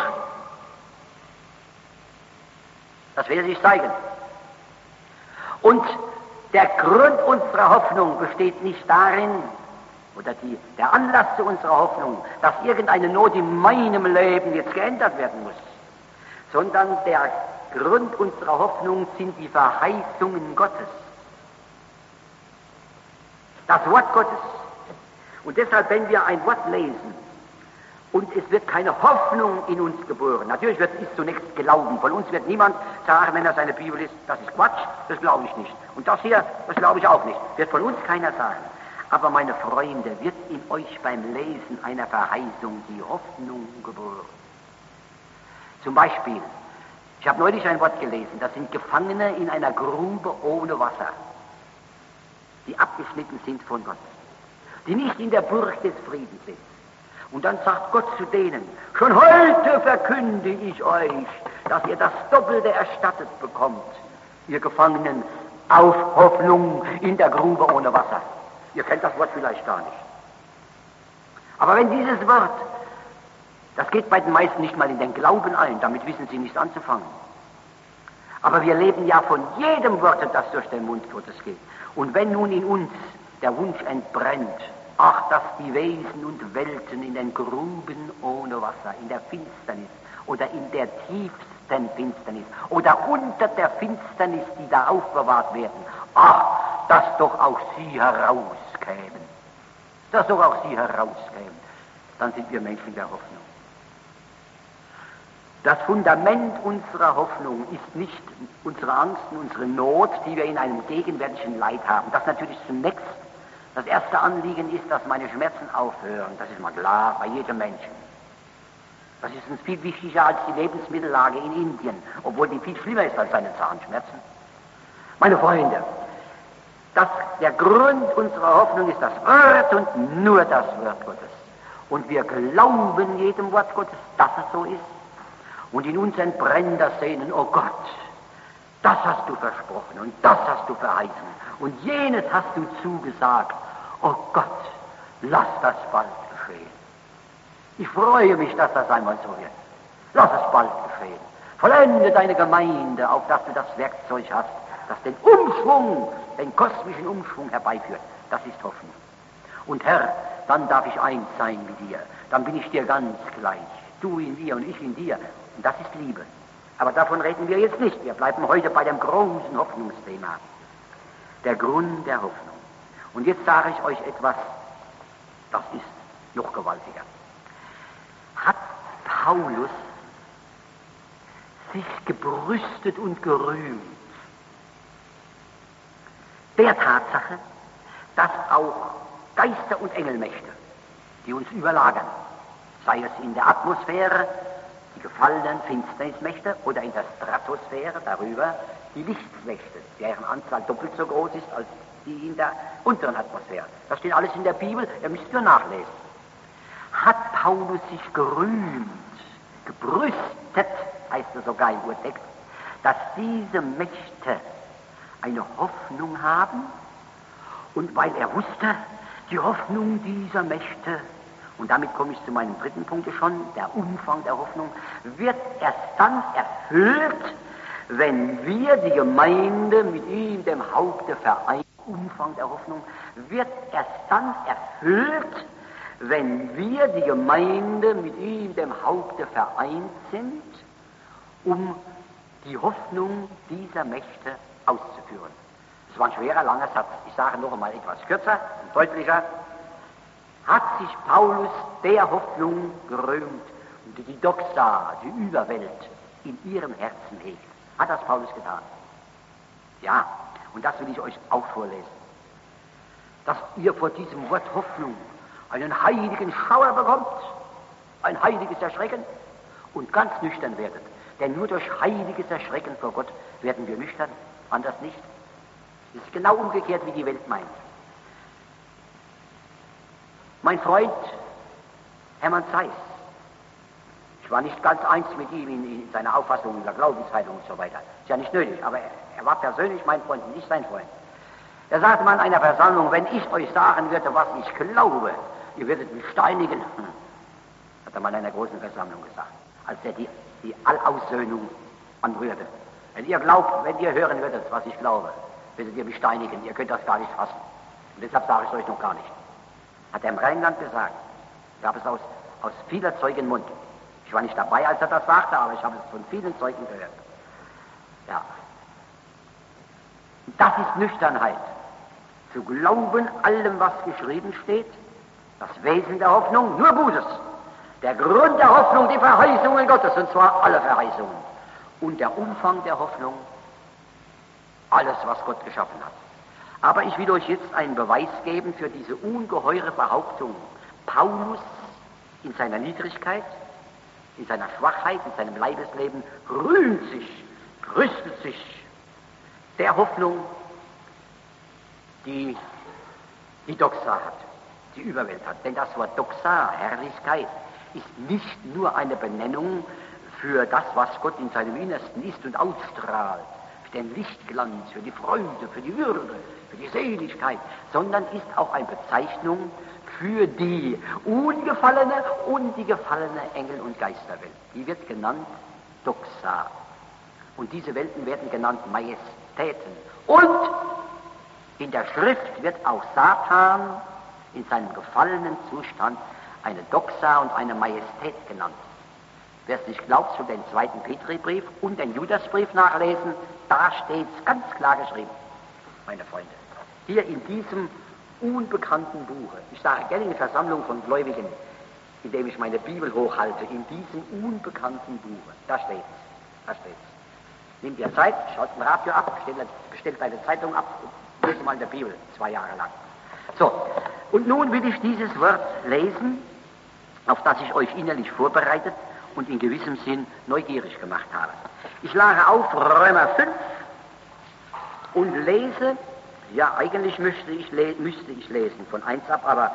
Das werde ich zeigen. Und der Grund unserer Hoffnung besteht nicht darin, oder die, der Anlass zu unserer Hoffnung, dass irgendeine Not in meinem Leben jetzt geändert werden muss, sondern der Grund unserer Hoffnung sind die Verheißungen Gottes. Das Wort Gottes. Und deshalb, wenn wir ein Wort lesen und es wird keine Hoffnung in uns geboren, natürlich wird es zunächst Glauben. Von uns wird niemand sagen, wenn er seine Bibel liest, das ist Quatsch, das glaube ich nicht. Und das hier, das glaube ich auch nicht. Wird von uns keiner sagen. Aber meine Freunde, wird in euch beim Lesen einer Verheißung die Hoffnung geboren. Zum Beispiel, ich habe neulich ein Wort gelesen, das sind Gefangene in einer Grube ohne Wasser, die abgeschnitten sind von Gott, die nicht in der Burg des Friedens sind. Und dann sagt Gott zu denen, schon heute verkünde ich euch, dass ihr das Doppelte erstattet bekommt, ihr Gefangenen, auf Hoffnung in der Grube ohne Wasser. Ihr kennt das Wort vielleicht gar nicht. Aber wenn dieses Wort, das geht bei den meisten nicht mal in den Glauben ein, damit wissen sie nichts anzufangen. Aber wir leben ja von jedem Wort, das durch den Mund Gottes geht. Und wenn nun in uns der Wunsch entbrennt, ach, dass die Wesen und Welten in den Gruben ohne Wasser, in der Finsternis oder in der tiefsten Finsternis oder unter der Finsternis, die da aufbewahrt werden, ach, dass doch auch sie herauskämen, dass doch auch sie herauskämen, dann sind wir Menschen der Hoffnung. Das Fundament unserer Hoffnung ist nicht unsere Angst und unsere Not, die wir in einem gegenwärtigen Leid haben. Das natürlich zunächst das erste Anliegen ist, dass meine Schmerzen aufhören. Das ist mal klar bei jedem Menschen. Das ist uns viel wichtiger als die Lebensmittellage in Indien, obwohl die viel schlimmer ist als seine Zahnschmerzen. Meine Freunde, das, der Grund unserer Hoffnung ist das Wort und nur das Wort Gottes. Und wir glauben jedem Wort Gottes, dass es so ist. Und in uns entbrennt das Sehnen, oh Gott, das hast du versprochen und das hast du verheißen und jenes hast du zugesagt. Oh Gott, lass das bald geschehen. Ich freue mich, dass das einmal so wird. Lass es bald geschehen. Vollende deine Gemeinde, auf dass du das Werkzeug hast, das den Umschwung, den kosmischen Umschwung herbeiführt. Das ist Hoffnung. Und Herr, dann darf ich eins sein mit dir. Dann bin ich dir ganz gleich. Du in dir und ich in dir. Und das ist Liebe. Aber davon reden wir jetzt nicht. Wir bleiben heute bei dem großen Hoffnungsthema. Der Grund der Hoffnung. Und jetzt sage ich euch etwas, das ist noch gewaltiger. Hat Paulus sich gebrüstet und gerühmt der Tatsache, dass auch Geister und Engelmächte, die uns überlagern, sei es in der Atmosphäre, die gefallenen Finsternismächte, oder in der Stratosphäre darüber, die Lichtmächte, deren Anzahl doppelt so groß ist als die in der unteren Atmosphäre. Das steht alles in der Bibel, ihr müsst nur nachlesen. Hat Paulus sich gerühmt, gebrüstet, heißt es sogar im Urtext, dass diese Mächte eine Hoffnung haben, und weil er wusste, die Hoffnung dieser Mächte, und damit komme ich zu meinem dritten Punkt schon, der Umfang der Hoffnung, wird erst dann erfüllt, wenn wir die Gemeinde mit ihm, dem Haupte, vereint. Umfang der Hoffnung wird erst dann erfüllt, wenn wir die Gemeinde mit ihm, dem Haupte, vereint sind, um die Hoffnung dieser Mächte auszuführen. Das war ein schwerer, langer Satz. Ich sage noch einmal etwas kürzer und deutlicher. Hat sich Paulus der Hoffnung gerühmt, die die Doxa, die Überwelt, in ihrem Herzen hegt. Hat das Paulus getan? Ja, und das will ich euch auch vorlesen. Dass ihr vor diesem Wort Hoffnung einen heiligen Schauer bekommt, ein heiliges Erschrecken und ganz nüchtern werdet. Denn nur durch heiliges Erschrecken vor Gott werden wir nüchtern, anders nicht. Es ist genau umgekehrt, wie die Welt meint. Mein Freund Hermann Zeiss, ich war nicht ganz eins mit ihm in, in seiner Auffassung, in der Glaubenshaltung und so weiter. Ist ja nicht nötig, aber er, er war persönlich mein Freund und nicht sein Freund. Er sagte mal in einer Versammlung, wenn ich euch sagen würde, was ich glaube, ihr würdet mich steinigen. Hm. Hat er mal in einer großen Versammlung gesagt, als er die, die Allaussöhnung anrührte. Wenn ihr glaubt, wenn ihr hören würdet, was ich glaube, würdet ihr mich steinigen. Ihr könnt das gar nicht fassen. Und deshalb sage ich es euch noch gar nicht. Hat er im Rheinland gesagt. Gab es aus, aus vieler Zeugen Mund. Ich war nicht dabei, als er das sagte, aber ich habe es von vielen Zeugen gehört. Ja. Das ist Nüchternheit. Zu glauben allem, was geschrieben steht, das Wesen der Hoffnung, nur Gutes. Der Grund der Hoffnung, die Verheißungen Gottes, und zwar alle Verheißungen. Und der Umfang der Hoffnung, alles, was Gott geschaffen hat. Aber ich will euch jetzt einen Beweis geben für diese ungeheure Behauptung. Paulus in seiner Niedrigkeit, in seiner Schwachheit, in seinem Leibesleben rühmt sich, brüstet sich der Hoffnung, die die Doxa hat, die Überwelt hat. Denn das Wort Doxa, Herrlichkeit, ist nicht nur eine Benennung für das, was Gott in seinem Innersten ist und ausstrahlt, für den Lichtglanz, für die Freude, für die Würde, für die Seligkeit, sondern ist auch eine Bezeichnung für die ungefallene und die gefallene Engel- und Geisterwelt. Die wird genannt Doxa. Und diese Welten werden genannt Majestäten. Und in der Schrift wird auch Satan in seinem gefallenen Zustand eine Doxa und eine Majestät genannt. Wer es nicht glaubt, soll den zweiten Petrusbrief und den Judasbrief nachlesen. Da steht es ganz klar geschrieben, meine Freunde. Hier in diesem unbekannten Buche, ich sage gerne in Versammlung von Gläubigen, indem ich meine Bibel hochhalte, in diesem unbekannten Buche, da steht es, da steht es. Nimm dir Zeit, schaut ein Radio ab, bestellt, bestellt deine Zeitung ab und lese mal in der Bibel, zwei Jahre lang. So, und nun will ich dieses Wort lesen, auf das ich euch innerlich vorbereitet und in gewissem Sinn neugierig gemacht habe. Ich schlage auf Römer fünf und lese, ja, eigentlich müsste ich, le- müsste ich lesen von eins ab, aber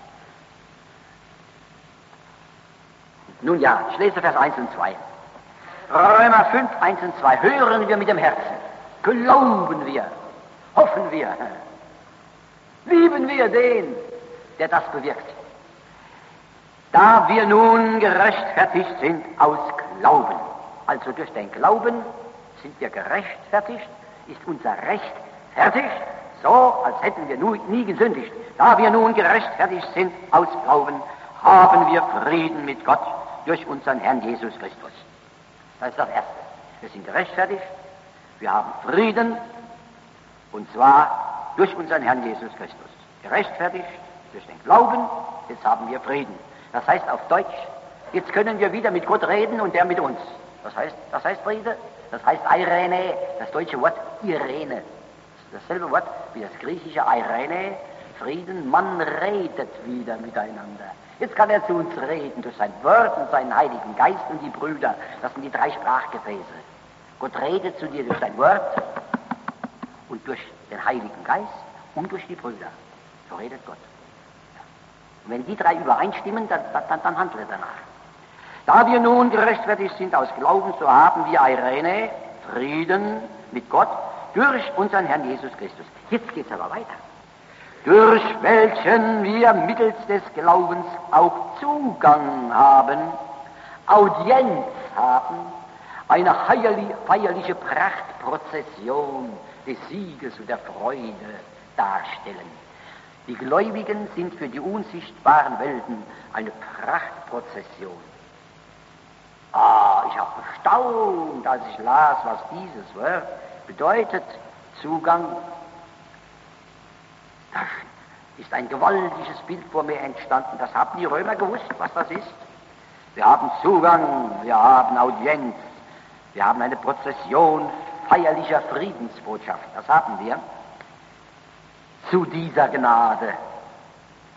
nun ja, ich lese Vers eins und zwei. Römer fünf, eins und zwei. Hören wir mit dem Herzen, glauben wir, hoffen wir, lieben wir den, der das bewirkt. Da wir nun gerechtfertigt sind aus Glauben, also durch den Glauben sind wir gerechtfertigt, ist unser Recht fertig, so als hätten wir nie gesündigt. Da wir nun gerechtfertigt sind aus Glauben, haben wir Frieden mit Gott durch unseren Herrn Jesus Christus. Das ist das Erste. Wir sind gerechtfertigt, wir haben Frieden, und zwar durch unseren Herrn Jesus Christus. Gerechtfertigt durch den Glauben, jetzt haben wir Frieden. Das heißt auf Deutsch, jetzt können wir wieder mit Gott reden und der mit uns. Das heißt, das heißt Friede, das heißt Eirene, das deutsche Wort Irene. Dasselbe Wort wie das griechische Eirene, Frieden, man redet wieder miteinander. Jetzt kann er zu uns reden durch sein Wort und seinen Heiligen Geist und die Brüder. Das sind die drei Sprachgefäße. Gott redet zu dir durch sein Wort und durch den Heiligen Geist und durch die Brüder. So redet Gott. Und wenn die drei übereinstimmen, dann, dann, dann handelt er danach. Da wir nun gerechtfertigt sind aus Glauben, so haben wir Eirene, Frieden mit Gott, durch unseren Herrn Jesus Christus. Jetzt geht es aber weiter. Durch welchen wir mittels des Glaubens auch Zugang haben, Audienz haben, eine feierliche Prachtprozession des Sieges und der Freude darstellen. Die Gläubigen sind für die unsichtbaren Welten eine Prachtprozession. Ah, ich habe gestaunt, als ich las, was dieses Wort bedeutet. Zugang. Da ist ein gewaltiges Bild vor mir entstanden. Das haben die Römer gewusst, was das ist. Wir haben Zugang, wir haben Audienz, wir haben eine Prozession feierlicher Friedensbotschaft. Das haben wir zu dieser Gnade,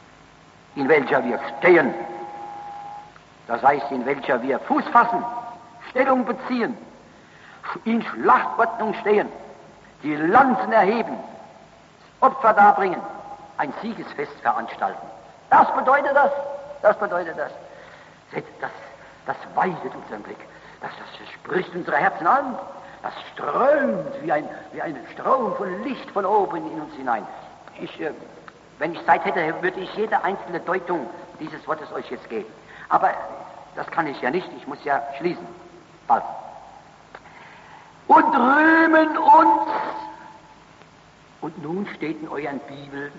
in welcher wir stehen. Das heißt, in welcher wir Fuß fassen, Stellung beziehen, in Schlachtordnung stehen, die Lanzen erheben, Opfer darbringen, ein Siegesfest veranstalten. Das bedeutet das, das bedeutet das. Seht, das, das weitet unseren Blick, das, das spricht unsere Herzen an, das strömt wie ein, wie ein Strom von Licht von oben in uns hinein. Ich, äh, wenn ich Zeit hätte, würde ich jede einzelne Deutung dieses Wortes euch jetzt geben. Aber das kann ich ja nicht, ich muss ja schließen. Bald. Und rühmen uns. Und nun steht in euren Bibeln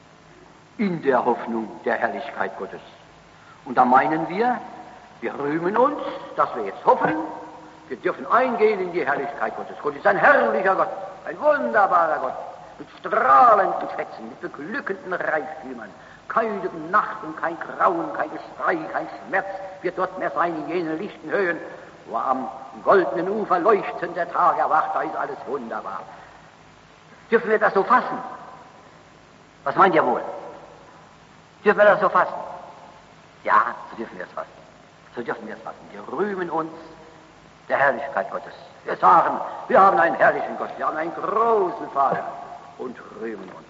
in der Hoffnung der Herrlichkeit Gottes. Und da meinen wir, wir rühmen uns, dass wir jetzt hoffen, wir dürfen eingehen in die Herrlichkeit Gottes. Gott ist ein herrlicher Gott, ein wunderbarer Gott, mit strahlenden Schätzen, mit beglückenden Reichtümern. Keine Nacht und kein Grauen, kein Geschrei, kein Schmerz wird dort mehr sein in jenen lichten Höhen, wo am goldenen Ufer leuchtend der Tag erwacht, da ist alles wunderbar. Dürfen wir das so fassen? Was meint ihr wohl? Dürfen wir das so fassen? Ja, so dürfen wir es fassen. So dürfen wir es fassen. Wir rühmen uns der Herrlichkeit Gottes. Wir sagen, wir haben einen herrlichen Gott, wir haben einen großen Vater und rühmen uns.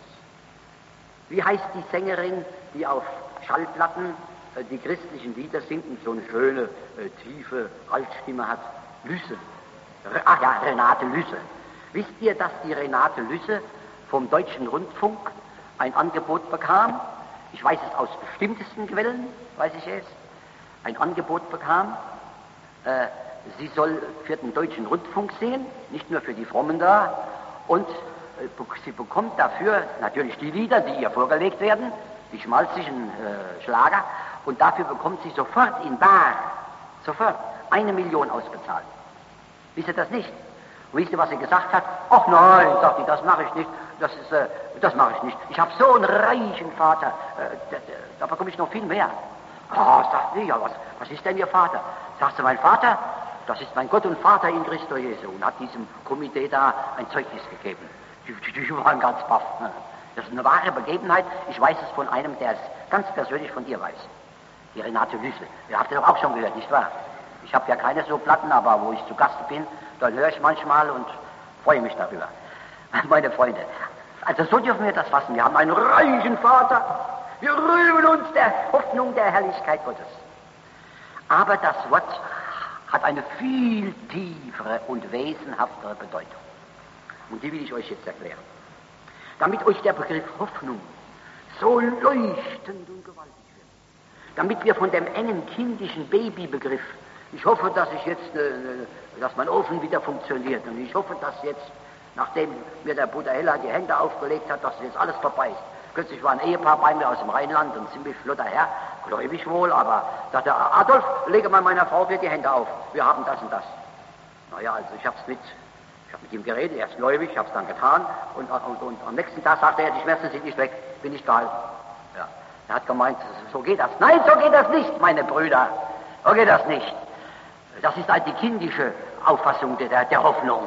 Wie heißt die Sängerin, die auf Schallplatten äh, die christlichen Lieder singt und so eine schöne, äh, tiefe Altstimme hat? Lüsse. Re- Ach ja, Renate Lüsse. Wisst ihr, dass die Renate Lüsse vom Deutschen Rundfunk ein Angebot bekam? Ich weiß es aus bestimmtesten Quellen, weiß ich es. Ein Angebot bekam, äh, sie soll für den Deutschen Rundfunk singen, nicht nur für die Frommen da, und äh, sie bekommt dafür natürlich die Lieder, die ihr vorgelegt werden, die schmalzigen äh, Schlager, und dafür bekommt sie sofort in bar, sofort, eine Million ausbezahlt. Wisst ihr das nicht? Und wisst ihr, was sie gesagt hat? Ach nein, sagt sie, das mache ich nicht, das ist, äh, das mache ich nicht. Ich habe so einen reichen Vater, äh, da, da bekomme ich noch viel mehr. Ah, sagt sie, ja, was, was ist denn Ihr Vater? Sagt sie, mein Vater, das ist mein Gott und Vater in Christo Jesu, und hat diesem Komitee da ein Zeugnis gegeben. Die, die, die waren ganz baff. Das ist eine wahre Begebenheit. Ich weiß es von einem, der es ganz persönlich von ihr weiß. Die Renate Lüsse. Ihr habt ihr doch auch schon gehört, nicht wahr? Ich habe ja keine so Platten, aber wo ich zu Gast bin, dann höre ich manchmal und freue mich darüber. Meine Freunde, also so dürfen wir das fassen. Wir haben einen reichen Vater. Wir rühmen uns der Hoffnung der Herrlichkeit Gottes. Aber das Wort hat eine viel tiefere und wesenhaftere Bedeutung. Und die will ich euch jetzt erklären. Damit euch der Begriff Hoffnung so leuchtend und gewaltig wird. Damit wir von dem engen kindischen Babybegriff, ich hoffe, dass ich jetzt, äh, dass mein Ofen wieder funktioniert, und ich hoffe, dass jetzt, nachdem mir der Bruder Heller die Hände aufgelegt hat, dass jetzt alles vorbei ist. Kürzlich war ein Ehepaar bei mir aus dem Rheinland, ein ziemlich flotter Herr, gläubig wohl, aber sagte, Adolf, lege mal meiner Frau wieder die Hände auf, wir haben das und das. Naja, also ich hab's mit, ich hab mit ihm geredet, er ist gläubig, ich hab's dann getan, und, und, und am nächsten Tag sagte er, die Schmerzen sind nicht weg, bin ich gehalten. Ja, er hat gemeint, so geht das. Nein, so geht das nicht, meine Brüder, so geht das nicht. Das ist halt die kindische Auffassung der, der Hoffnung.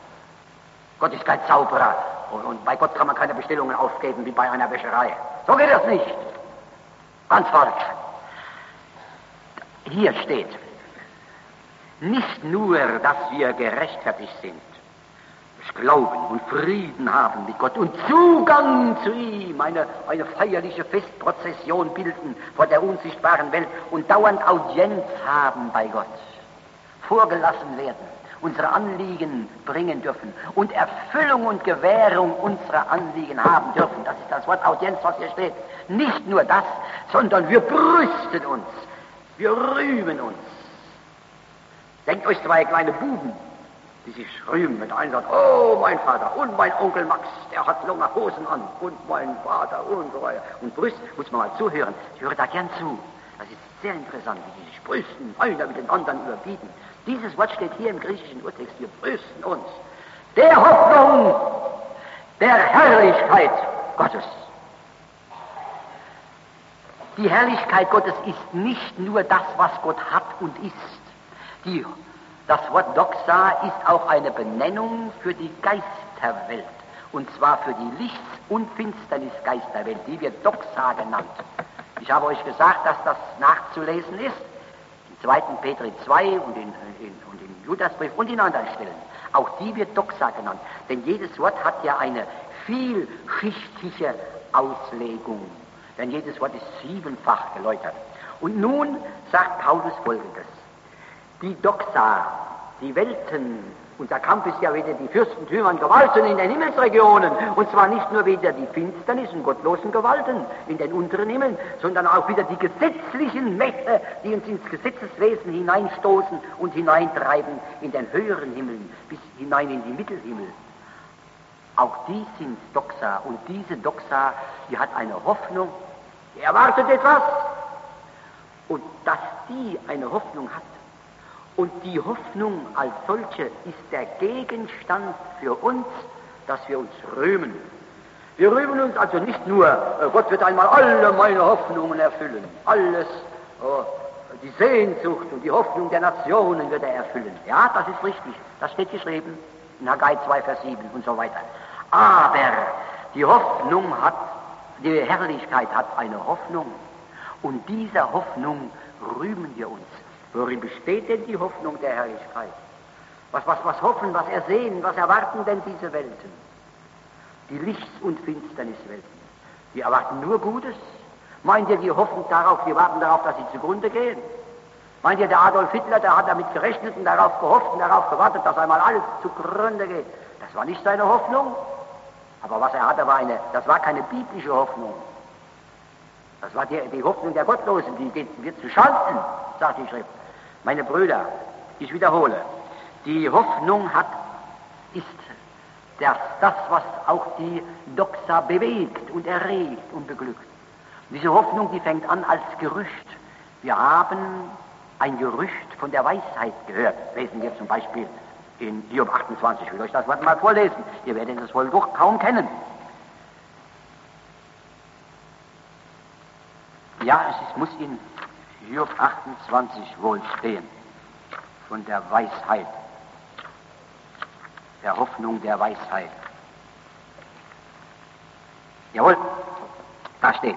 Gott ist kein Zauberer. Und, und bei Gott kann man keine Bestellungen aufgeben wie bei einer Wäscherei. So geht das nicht. Ganz falsch. Hier steht, nicht nur, dass wir gerechtfertigt sind, durch Glauben und Frieden haben mit Gott und Zugang zu ihm, eine, eine feierliche Festprozession bilden vor der unsichtbaren Welt und dauernd Audienz haben bei Gott, vorgelassen werden, unsere Anliegen bringen dürfen und Erfüllung und Gewährung unserer Anliegen haben dürfen. Das ist das Wort Audienz, was hier steht. Nicht nur das, sondern wir brüsten uns, wir rühmen uns. Denkt euch zwei kleine Buben, die sich rühmen, mit einem sagt, oh, mein Vater und mein Onkel Max, der hat lange Hosen an, und mein Vater und so weiter. Und brüsten, muss man mal zuhören, ich höre da gern zu. Das ist sehr interessant, wie die sich brüsten, einer mit den anderen überbieten. Dieses Wort steht hier im griechischen Urtext, wir brüsten uns der Hoffnung der Herrlichkeit Gottes. Die Herrlichkeit Gottes ist nicht nur das, was Gott hat und ist. Die, das Wort Doxa ist auch eine Benennung für die Geisterwelt, und zwar für die Lichts- und Finsternisgeisterwelt, die wird Doxa genannt. Ich habe euch gesagt, dass das nachzulesen ist, im zweiten Petrus zwei und in, in, und in Judasbrief und in anderen Stellen. Auch die wird Doxa genannt. Denn jedes Wort hat ja eine vielschichtige Auslegung. Denn jedes Wort ist siebenfach geläutert. Und nun sagt Paulus Folgendes. Die Doxa, die Welten, unser Kampf ist ja wieder die Fürstentümer und Gewalten in den Himmelsregionen. Und zwar nicht nur wieder die Finsternis und gottlosen Gewalten in den unteren Himmeln, sondern auch wieder die gesetzlichen Mächte, die uns ins Gesetzeswesen hineinstoßen und hineintreiben in den höheren Himmeln, bis hinein in die Mittelhimmel. Auch die sind Doxa. Und diese Doxa, die hat eine Hoffnung, die erwartet etwas. Und dass die eine Hoffnung hat, und die Hoffnung als solche ist der Gegenstand für uns, dass wir uns rühmen. Wir rühmen uns also nicht nur, äh, Gott wird einmal alle meine Hoffnungen erfüllen, alles, oh, die Sehnsucht und die Hoffnung der Nationen wird er erfüllen. Ja, das ist richtig, das steht geschrieben in Haggai zwei, Vers sieben und so weiter. Aber die Hoffnung hat, die Herrlichkeit hat eine Hoffnung, und dieser Hoffnung rühmen wir uns. Worin besteht denn die Hoffnung der Herrlichkeit? Was, was, was hoffen, was ersehen, was erwarten denn diese Welten? Die Lichts- und Finsterniswelten. Die erwarten nur Gutes. Meint ihr, die hoffen darauf, die warten darauf, dass sie zugrunde gehen? Meint ihr, der Adolf Hitler, der hat damit gerechnet und darauf gehofft und darauf gewartet, dass einmal alles zugrunde geht? Das war nicht seine Hoffnung. Aber was er hatte, war eine, das war keine biblische Hoffnung. Das war die, die Hoffnung der Gottlosen, die geht, wird zu Schanden, sagt die Schrift. Meine Brüder, ich wiederhole, die Hoffnung hat, ist das, das, was auch die Doxa bewegt und erregt und beglückt. Und diese Hoffnung, die fängt an als Gerücht. Wir haben ein Gerücht von der Weisheit gehört. Lesen wir zum Beispiel in Hiob achtundzwanzig. Ich will euch das Wort mal vorlesen. Ihr werdet es wohl doch kaum kennen. Ja, es ist, muss in Hiob achtundzwanzig wohl stehen, von der Weisheit, der Hoffnung der Weisheit. Jawohl, da steht's.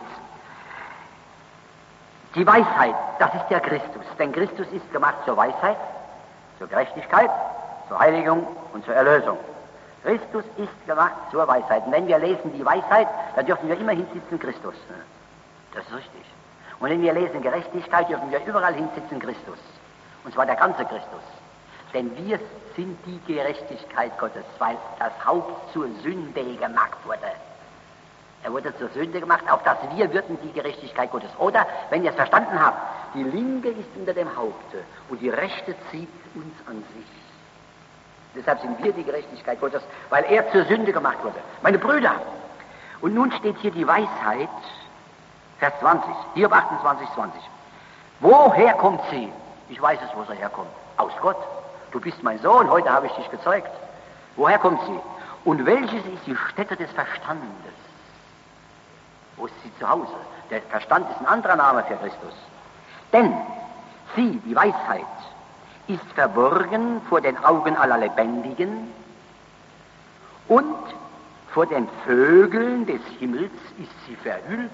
Die Weisheit, das ist ja Christus, denn Christus ist gemacht zur Weisheit, zur Gerechtigkeit, zur Heiligung und zur Erlösung. Christus ist gemacht zur Weisheit. Und wenn wir lesen die Weisheit, dann dürfen wir immer hinsitzen Christus. Das ist richtig. Und wenn wir lesen Gerechtigkeit, dürfen wir überall hinsitzen Christus. Und zwar der ganze Christus. Denn wir sind die Gerechtigkeit Gottes, weil das Haupt zur Sünde gemacht wurde. Er wurde zur Sünde gemacht, auf dass wir würden die Gerechtigkeit Gottes. Oder, wenn ihr es verstanden habt, die Linke ist unter dem Haupte und die Rechte zieht uns an sich. Deshalb sind wir die Gerechtigkeit Gottes, weil er zur Sünde gemacht wurde. Meine Brüder, und nun steht hier die Weisheit, Vers zwanzig, Hiob achtundzwanzig, zwanzig. Woher kommt sie? Ich weiß es, wo sie herkommt. Aus Gott. Du bist mein Sohn, heute habe ich dich gezeugt. Woher kommt sie? Und welches ist die Stätte des Verstandes? Wo ist sie zu Hause? Der Verstand ist ein anderer Name für Christus. Denn sie, die Weisheit, ist verborgen vor den Augen aller Lebendigen und vor den Vögeln des Himmels ist sie verhüllt.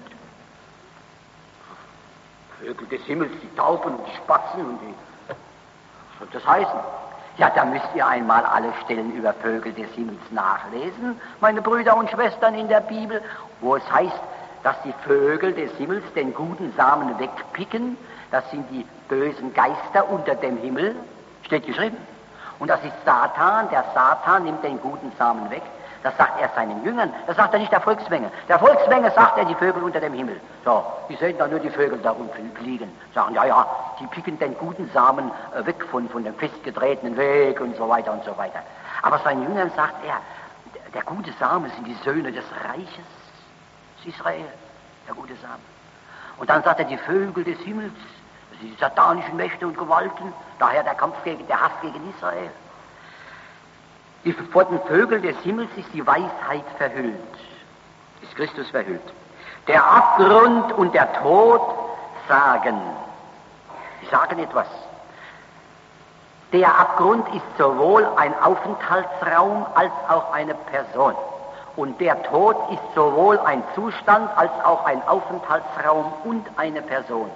Vögel des Himmels, die Tauben und die Spatzen und die... Was soll das heißen? Ja, da müsst ihr einmal alle Stellen über Vögel des Himmels nachlesen, meine Brüder und Schwestern in der Bibel, wo es heißt, dass die Vögel des Himmels den guten Samen wegpicken. Das sind die bösen Geister unter dem Himmel, steht geschrieben. Und das ist Satan, der Satan nimmt den guten Samen weg. Das sagt er seinen Jüngern, das sagt er nicht der Volksmenge. Der Volksmenge sagt er die Vögel unter dem Himmel. So, die sehen dann nur die Vögel da unten fliegen. Sagen, ja, ja, die picken den guten Samen äh, weg von, von dem festgetretenen Weg und so weiter und so weiter. Aber seinen Jüngern sagt er, der, der gute Same sind die Söhne des Reiches, das ist Israel, der gute Same. Und dann sagt er, die Vögel des Himmels, das sind die satanischen Mächte und Gewalten, daher der Kampf gegen, der Hass gegen Israel. Die, vor den Vögeln des Himmels ist die Weisheit verhüllt, ist Christus verhüllt. Der Abgrund und der Tod sagen, sie sagen etwas. Der Abgrund ist sowohl ein Aufenthaltsraum als auch eine Person. Und der Tod ist sowohl ein Zustand als auch ein Aufenthaltsraum und eine Person.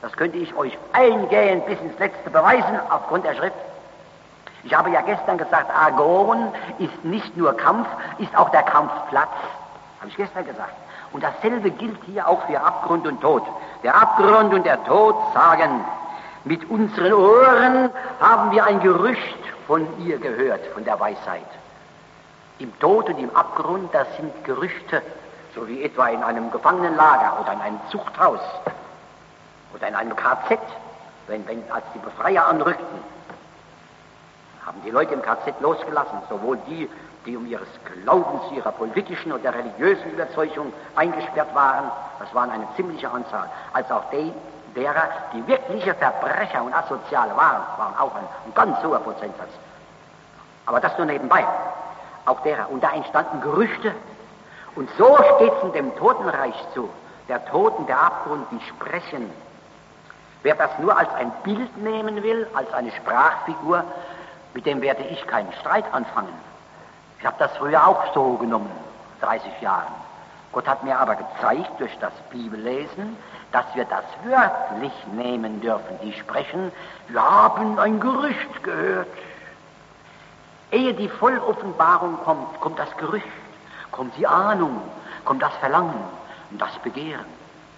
Das könnte ich euch eingehend bis ins Letzte beweisen, aufgrund der Schrift. Ich habe ja gestern gesagt, Agon ist nicht nur Kampf, ist auch der Kampfplatz. Habe ich gestern gesagt. Und dasselbe gilt hier auch für Abgrund und Tod. Der Abgrund und der Tod sagen, mit unseren Ohren haben wir ein Gerücht von ihr gehört, von der Weisheit. Im Tod und im Abgrund, das sind Gerüchte, so wie etwa in einem Gefangenenlager oder in einem Zuchthaus oder in einem K Z, wenn, wenn, als die Befreier anrückten, haben die Leute im K Z losgelassen, sowohl die, die um ihres Glaubens, ihrer politischen oder religiösen Überzeugung eingesperrt waren, das waren eine ziemliche Anzahl, als auch die, derer, die wirkliche Verbrecher und Asoziale waren, waren auch ein, ein ganz hoher Prozentsatz. Aber das nur nebenbei. Auch derer. Und da entstanden Gerüchte. Und so steht es in dem Totenreich zu. Der Tod und der Abgrund, die sprechen. Wer das nur als ein Bild nehmen will, als eine Sprachfigur, mit dem werde ich keinen Streit anfangen. Ich habe das früher auch so genommen, dreißig Jahren. Gott hat mir aber gezeigt durch das Bibellesen, dass wir das wörtlich nehmen dürfen. Die sprechen, wir haben ein Gerücht gehört. Ehe die Volloffenbarung kommt, kommt das Gerücht, kommt die Ahnung, kommt das Verlangen und das Begehren.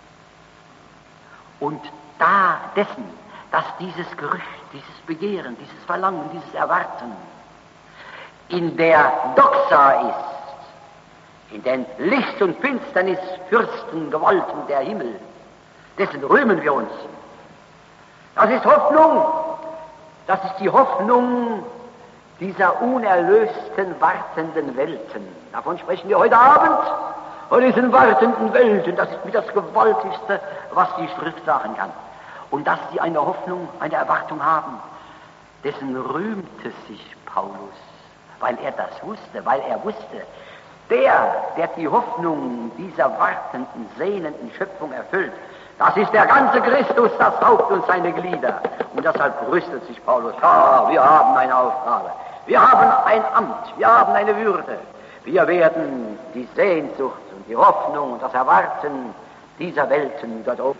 Und da dessen, dass dieses Gerücht, dieses Begehren, dieses Verlangen, dieses Erwarten in der Doxa ist, in den Licht und Finsternis, Fürsten, Gewalten der Himmel, dessen rühmen wir uns. Das ist Hoffnung, das ist die Hoffnung dieser unerlösten, wartenden Welten. Davon sprechen wir heute Abend, von diesen wartenden Welten. Das ist mit das Gewaltigste, was die Schrift sagen kann. Und dass sie eine Hoffnung, eine Erwartung haben, dessen rühmte sich Paulus, weil er das wusste, weil er wusste, der, der die Hoffnung dieser wartenden, sehnenden Schöpfung erfüllt, das ist der ganze Christus, das Haupt und seine Glieder. Und deshalb rüstet sich Paulus. Ah, wir haben eine Aufgabe. Wir haben ein Amt. Wir haben eine Würde. Wir werden die Sehnsucht und die Hoffnung und das Erwarten dieser Welten dort oben.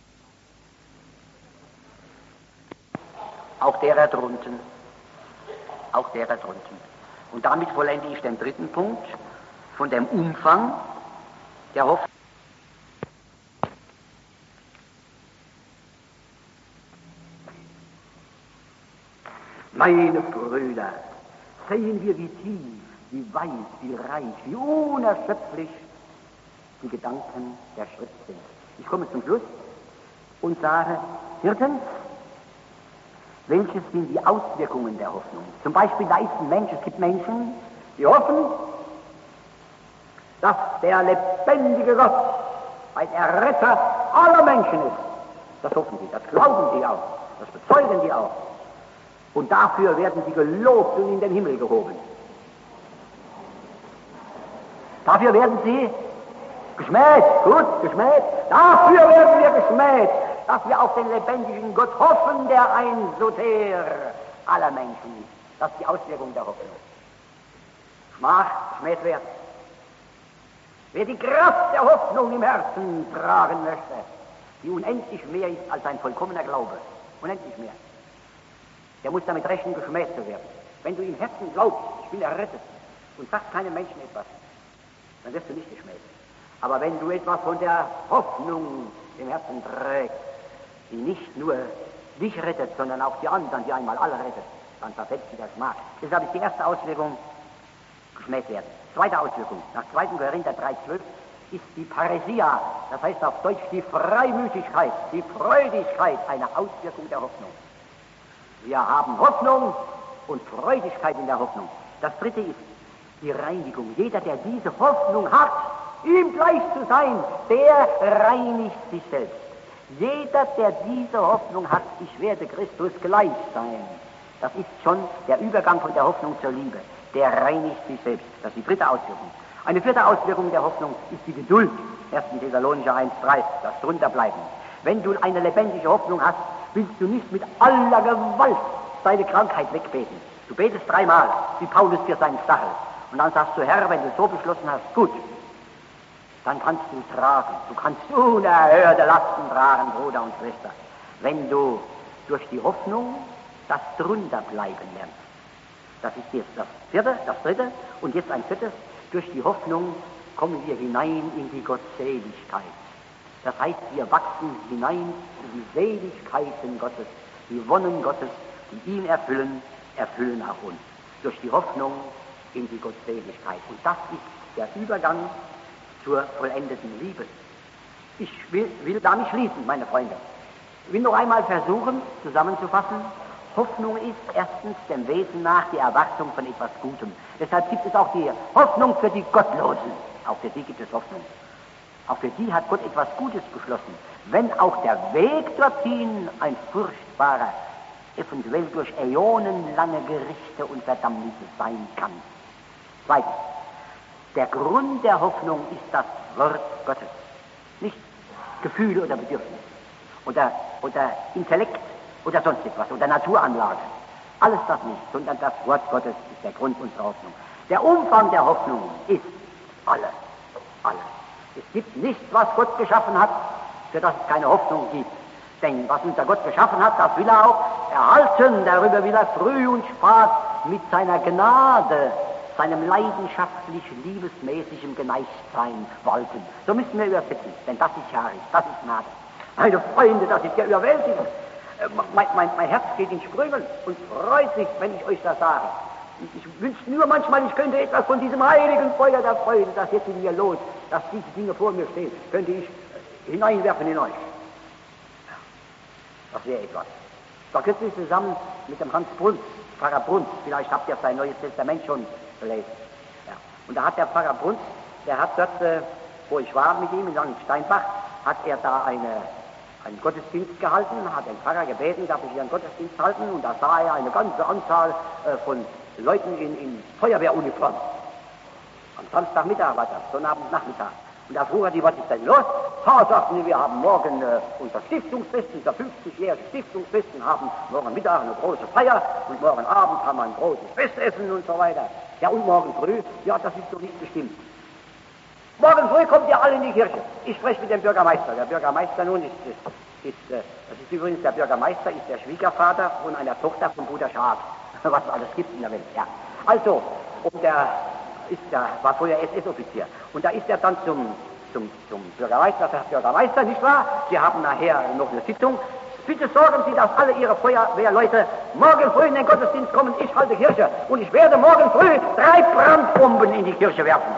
Auch derer drunten. Auch derer drunten. Und damit vollende ich den dritten Punkt von dem Umfang der Hoffnung. Meine Brüder, sehen wir, wie tief, wie weit, wie reich, wie unerschöpflich die Gedanken der Schrift sind. Ich komme zum Schluss und sage, viertens, welches sind die Auswirkungen der Hoffnung? Zum Beispiel, da ist ein Mensch, es gibt Menschen, die hoffen, dass der lebendige Gott ein Erretter aller Menschen ist. Das hoffen sie, das glauben sie auch, das bezeugen sie auch. Und dafür werden sie gelobt und in den Himmel gehoben. Dafür werden sie geschmäht, gut, geschmäht. Dafür werden wir geschmäht, dass wir auf den lebendigen Gott hoffen, der ein Soter aller Menschen ist. Das ist die Auswirkung der Hoffnung. Schmach, geschmäht werden. Wer die Kraft der Hoffnung im Herzen tragen möchte, die unendlich mehr ist als ein vollkommener Glaube, unendlich mehr, der muss damit rechnen, geschmäht zu werden. Wenn du im Herzen glaubst, ich bin errettet, und sagst keinem Menschen etwas, dann wirst du nicht geschmäht. Aber wenn du etwas von der Hoffnung im Herzen trägst, die nicht nur dich rettet, sondern auch die anderen, die einmal alle rettet, dann verfällt sie der Schmach. Deshalb ist die erste Auswirkung geschmäht werden. Zweite Auswirkung, nach zweiten Korinther drei zwölf, ist die Paresia, das heißt auf Deutsch die Freimütigkeit, die Freudigkeit, eine Auswirkung der Hoffnung. Wir haben Hoffnung und Freudigkeit in der Hoffnung. Das dritte ist die Reinigung. Jeder, der diese Hoffnung hat, ihm gleich zu sein, der reinigt sich selbst. Jeder, der diese Hoffnung hat, ich werde Christus gleich sein, das ist schon der Übergang von der Hoffnung zur Liebe. Der reinigt sich selbst. Das ist die dritte Auswirkung. Eine vierte Auswirkung der Hoffnung ist die Geduld. erster Thessalonicher eins drei, das drunterbleiben. Wenn du eine lebendige Hoffnung hast, willst du nicht mit aller Gewalt deine Krankheit wegbeten. Du betest dreimal, wie Paulus für seinen Stachel. Und dann sagst du, Herr, wenn du so beschlossen hast, gut, dann kannst du tragen. Du kannst unerhörte Lasten tragen, Bruder und Schwester. wenn du durch die Hoffnung das Drunterbleiben lernst. Das ist jetzt das vierte, das dritte und jetzt ein viertes. Durch die Hoffnung kommen wir hinein in die Gottseligkeit. Das heißt, wir wachsen hinein in die Seligkeiten Gottes, die Wonnen Gottes, die ihn erfüllen, erfüllen auch uns. Durch die Hoffnung in die Gottseligkeit. Und das ist der Übergang zur vollendeten Liebe. Ich will, will damit schließen, meine Freunde. Ich will noch einmal versuchen, zusammenzufassen. Hoffnung ist erstens dem Wesen nach die Erwartung von etwas Gutem. Deshalb gibt es auch die Hoffnung für die Gottlosen. Auch für die gibt es Hoffnung. Auch für die hat Gott etwas Gutes beschlossen. Wenn auch der Weg dorthin ein furchtbarer, eventuell durch äonenlange Gerichte und Verdammnisse sein kann. Zweitens, der Grund der Hoffnung ist das Wort Gottes. Nicht Gefühle oder Bedürfnisse oder, oder Intellekt oder sonst etwas oder Naturanlage. Alles das nicht, sondern das Wort Gottes ist der Grund unserer Hoffnung. Der Umfang der Hoffnung ist alles, alles. Es gibt nichts, was Gott geschaffen hat, für das es keine Hoffnung gibt. Denn was unser Gott geschaffen hat, das will er auch erhalten. Darüber will er früh und spät mit seiner Gnade, seinem leidenschaftlich liebesmäßigem Geneigtsein walten. So müssen wir übersetzen, denn das ist herrlich, das ist Gnade. Meine Freunde, das ist ja überwältigend. Mein, mein, mein Herz geht in Sprüngen und freut sich, wenn ich euch das sage. Ich wünsche nur manchmal, ich könnte etwas von diesem heiligen Feuer der Freude, das jetzt in mir los, dass diese Dinge vor mir stehen, könnte ich hineinwerfen in euch. Das wäre etwas. Da könnt ihr zusammen mit dem Hans Bruns, Pfarrer Bruns, vielleicht habt ihr sein Neues Testament schon gelesen. Ja. Und da hat der Pfarrer Bruns, der hat dort, äh, wo ich war mit ihm in Sankt Steinbach, hat er da eine, einen Gottesdienst gehalten, hat den Pfarrer gebeten, darf ich hier einen Gottesdienst halten, und da sah er eine ganze Anzahl äh, von Leuten in, in Feuerwehruniform. Am Samstagmittag war das, Sonnabendnachmittag. Und da frug er die, was ist denn los? Ha, sagten die, wir haben morgen äh, unser Stiftungsfest, unser fünfzigjähriges Stiftungsfest, und haben morgen Mittag eine große Feier, und morgen Abend haben wir ein großes Festessen und so weiter. Ja, und morgen früh, ja, das ist doch nicht bestimmt. Morgen früh kommt ihr alle in die Kirche. Ich spreche mit dem Bürgermeister. Der Bürgermeister nun ist, ist, ist äh, das ist übrigens, der Bürgermeister ist der Schwiegervater von einer Tochter von Bruder Schaaf, was es alles gibt in der Welt, ja. Also, und der ist der, war vorher S S-Offizier. Und da ist er dann zum, zum, zum Bürgermeister, sagt Bürgermeister, nicht wahr? Sie haben nachher noch eine Sitzung. Bitte sorgen Sie, dass alle Ihre Feuerwehrleute morgen früh in den Gottesdienst kommen. Ich halte Kirche und ich werde morgen früh drei Brandbomben in die Kirche werfen.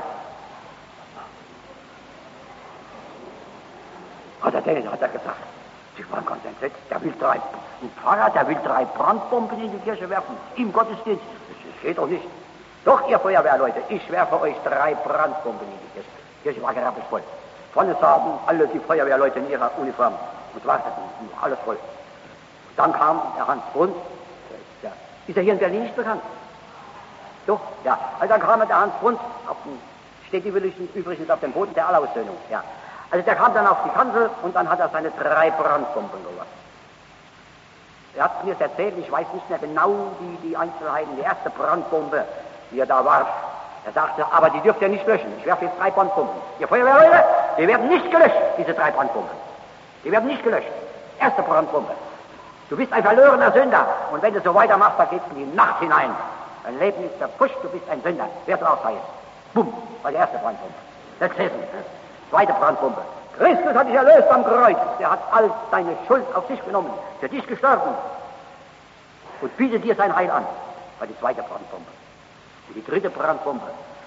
Hat er denn, hat er gesagt. Sie waren ganz entsetzt. Der will drei, ein Pfarrer, der will drei Brandbomben in die Kirche werfen. Im Gottesdienst. Das geht doch nicht. Doch, ihr Feuerwehrleute, ich werfe euch drei Brandbomben in die Kirche. Die Kirche war gerade voll. Vorne saßen alle die Feuerwehrleute in ihrer Uniform und warteten, alles voll. Dann kam der Hans Bruns, der, der, ist er hier in Berlin nicht bekannt? Doch, ja. Also dann kam der Hans Bruns, auf dem, steht übrigens auf dem Boden der Allaussöhnung, ja. Also der kam dann auf die Kanzel und dann hat er seine drei Brandbomben geworfen. Er hat mir erzählt, ich weiß nicht mehr genau die, die Einzelheiten, die erste Brandbombe, die er da warf. Er sagte, aber die dürft ihr nicht löschen. Ich werfe jetzt drei Brandbomben. Ihr Feuerwehrleute, die werden nicht gelöscht, diese drei Brandbomben. Die werden nicht gelöscht. Erste Brandbombe. Du bist ein verlorener Sünder. Und wenn du so weitermachst, dann geht's in die Nacht hinein. Dein Leben ist verpfuscht, du bist ein Sünder. Wer du auch sei es. Bumm, war die erste Brandbombe. Sechs Zweite Brandbombe. Christus hat dich erlöst am Kreuz. Der hat all deine Schuld auf sich genommen. Für dich gestorben. Und bietet dir sein Heil an. War die zweite Brandbombe. Und die dritte Brandbombe.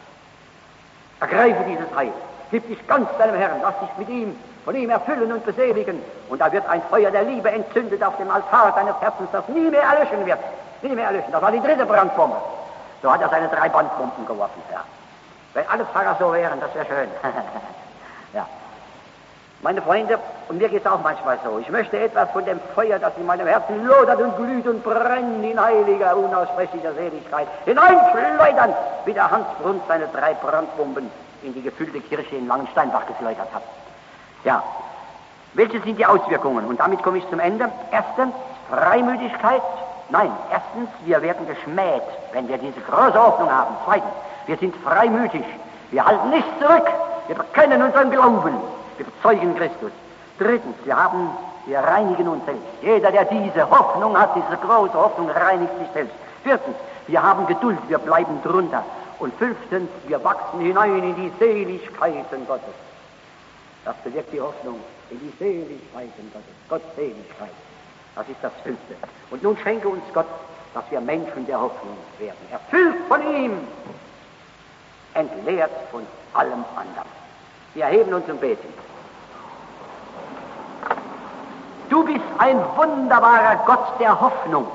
Ergreife dieses Heil. Gib dich ganz deinem Herrn. Lass dich mit ihm, von ihm erfüllen und beseligen. Und da wird ein Feuer der Liebe entzündet auf dem Altar deines Herzens, das nie mehr erlöschen wird. Nie mehr erlöschen. Das war die dritte Brandbombe. So hat er seine drei Brandbomben geworfen. Ja. Wenn alle Pfarrer so wären, das wäre schön. Ja. Meine Freunde, und mir geht es auch manchmal so, ich möchte etwas von dem Feuer, das in meinem Herzen lodert und glüht und brennt in heiliger, unaussprechlicher Seligkeit, hineinschleudern, wie der Hans Bruns seine drei Brandbomben in die gefüllte Kirche in Langensteinbach geschleudert hat. Ja, welche sind die Auswirkungen? Und damit komme ich zum Ende. Erstens, Freimütigkeit. Nein, erstens, wir werden geschmäht, wenn wir diese große Hoffnung haben. Zweitens, wir sind freimütig. Wir halten nichts zurück. Wir bekennen unseren Glauben. Wir bezeugen Christus. Drittens, wir haben Wir reinigen uns selbst. Jeder, der diese Hoffnung hat, diese große Hoffnung, reinigt sich selbst. Viertens, wir haben Geduld, wir bleiben drunter. Und fünftens, wir wachsen hinein in die Seligkeiten Gottes. Das bewirkt die Hoffnung, in die Seligkeiten Gottes. Gottseligkeit. Das ist das Fünfte. Und nun schenke uns Gott, dass wir Menschen der Hoffnung werden. Erfüllt von ihm, entleert von allem anderen. Wir erheben uns und beten. Du bist ein wunderbarer Gott der Hoffnung.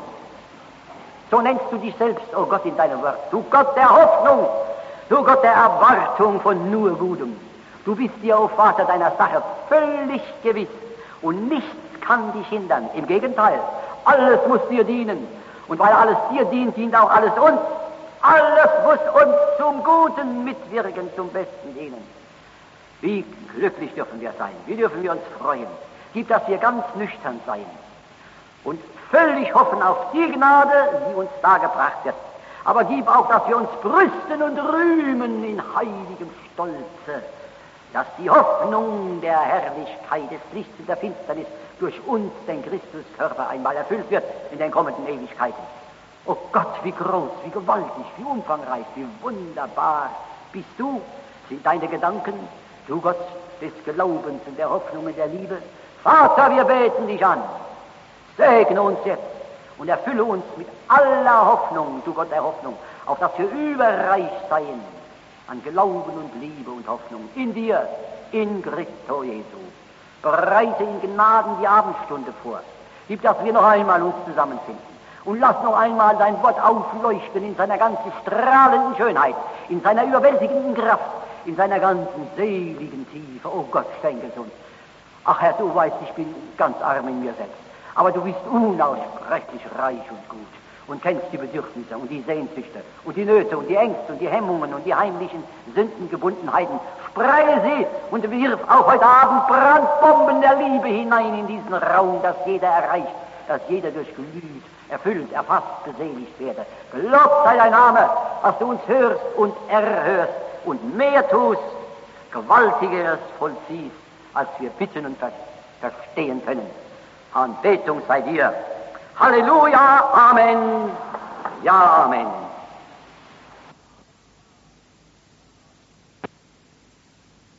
So nennst du dich selbst, oh Gott, in deinem Wort. Du Gott der Hoffnung, du Gott der Erwartung von nur Gutem. Du bist dir, o Vater, deiner Sache völlig gewiss und nichts kann dich hindern. Im Gegenteil, alles muss dir dienen. Und weil alles dir dient, dient auch alles uns. Alles muss uns zum Guten mitwirken, zum Besten dienen. Wie glücklich dürfen wir sein, wie dürfen wir uns freuen. Gib, dass wir ganz nüchtern sein und völlig hoffen auf die Gnade, die uns dargebracht wird. Aber gib auch, dass wir uns brüsten und rühmen in heiligem Stolze, dass die Hoffnung der Herrlichkeit des Lichts und der Finsternis durch uns, den Christuskörper, einmal erfüllt wird in den kommenden Ewigkeiten. Oh Gott, wie groß, wie gewaltig, wie umfangreich, wie wunderbar bist du, sind deine Gedanken, du Gott des Glaubens und der Hoffnung und der Liebe. Vater, wir beten dich an, segne uns jetzt und erfülle uns mit aller Hoffnung, du Gott der Hoffnung, auf dass wir überreich seien an Glauben und Liebe und Hoffnung in dir, in Christo Jesu. Bereite in Gnaden die Abendstunde vor. Gib, dass wir noch einmal uns zusammenfinden. Und lass noch einmal dein Wort aufleuchten in seiner ganzen strahlenden Schönheit, in seiner überwältigenden Kraft, in seiner ganzen seligen Tiefe. Oh Gott, schenke es uns. Ach Herr, du weißt, ich bin ganz arm in mir selbst. Aber du bist unaussprechlich reich und gut und kennst die Bedürfnisse und die Sehnsüchte und die Nöte und die Ängste und die Hemmungen und die heimlichen Sündengebundenheiten. Spreie sie und wirf auch heute Abend Brandbomben der Liebe hinein in diesen Raum, dass jeder erreicht, dass jeder durchglüht, erfüllt, erfasst, beseligt werde. Gelobt sei dein Name, dass du uns hörst und erhörst und mehr tust, Gewaltigeres vollziehst, als wir bitten und verstehen können. Anbetung sei dir. Halleluja, Amen. Ja, Amen.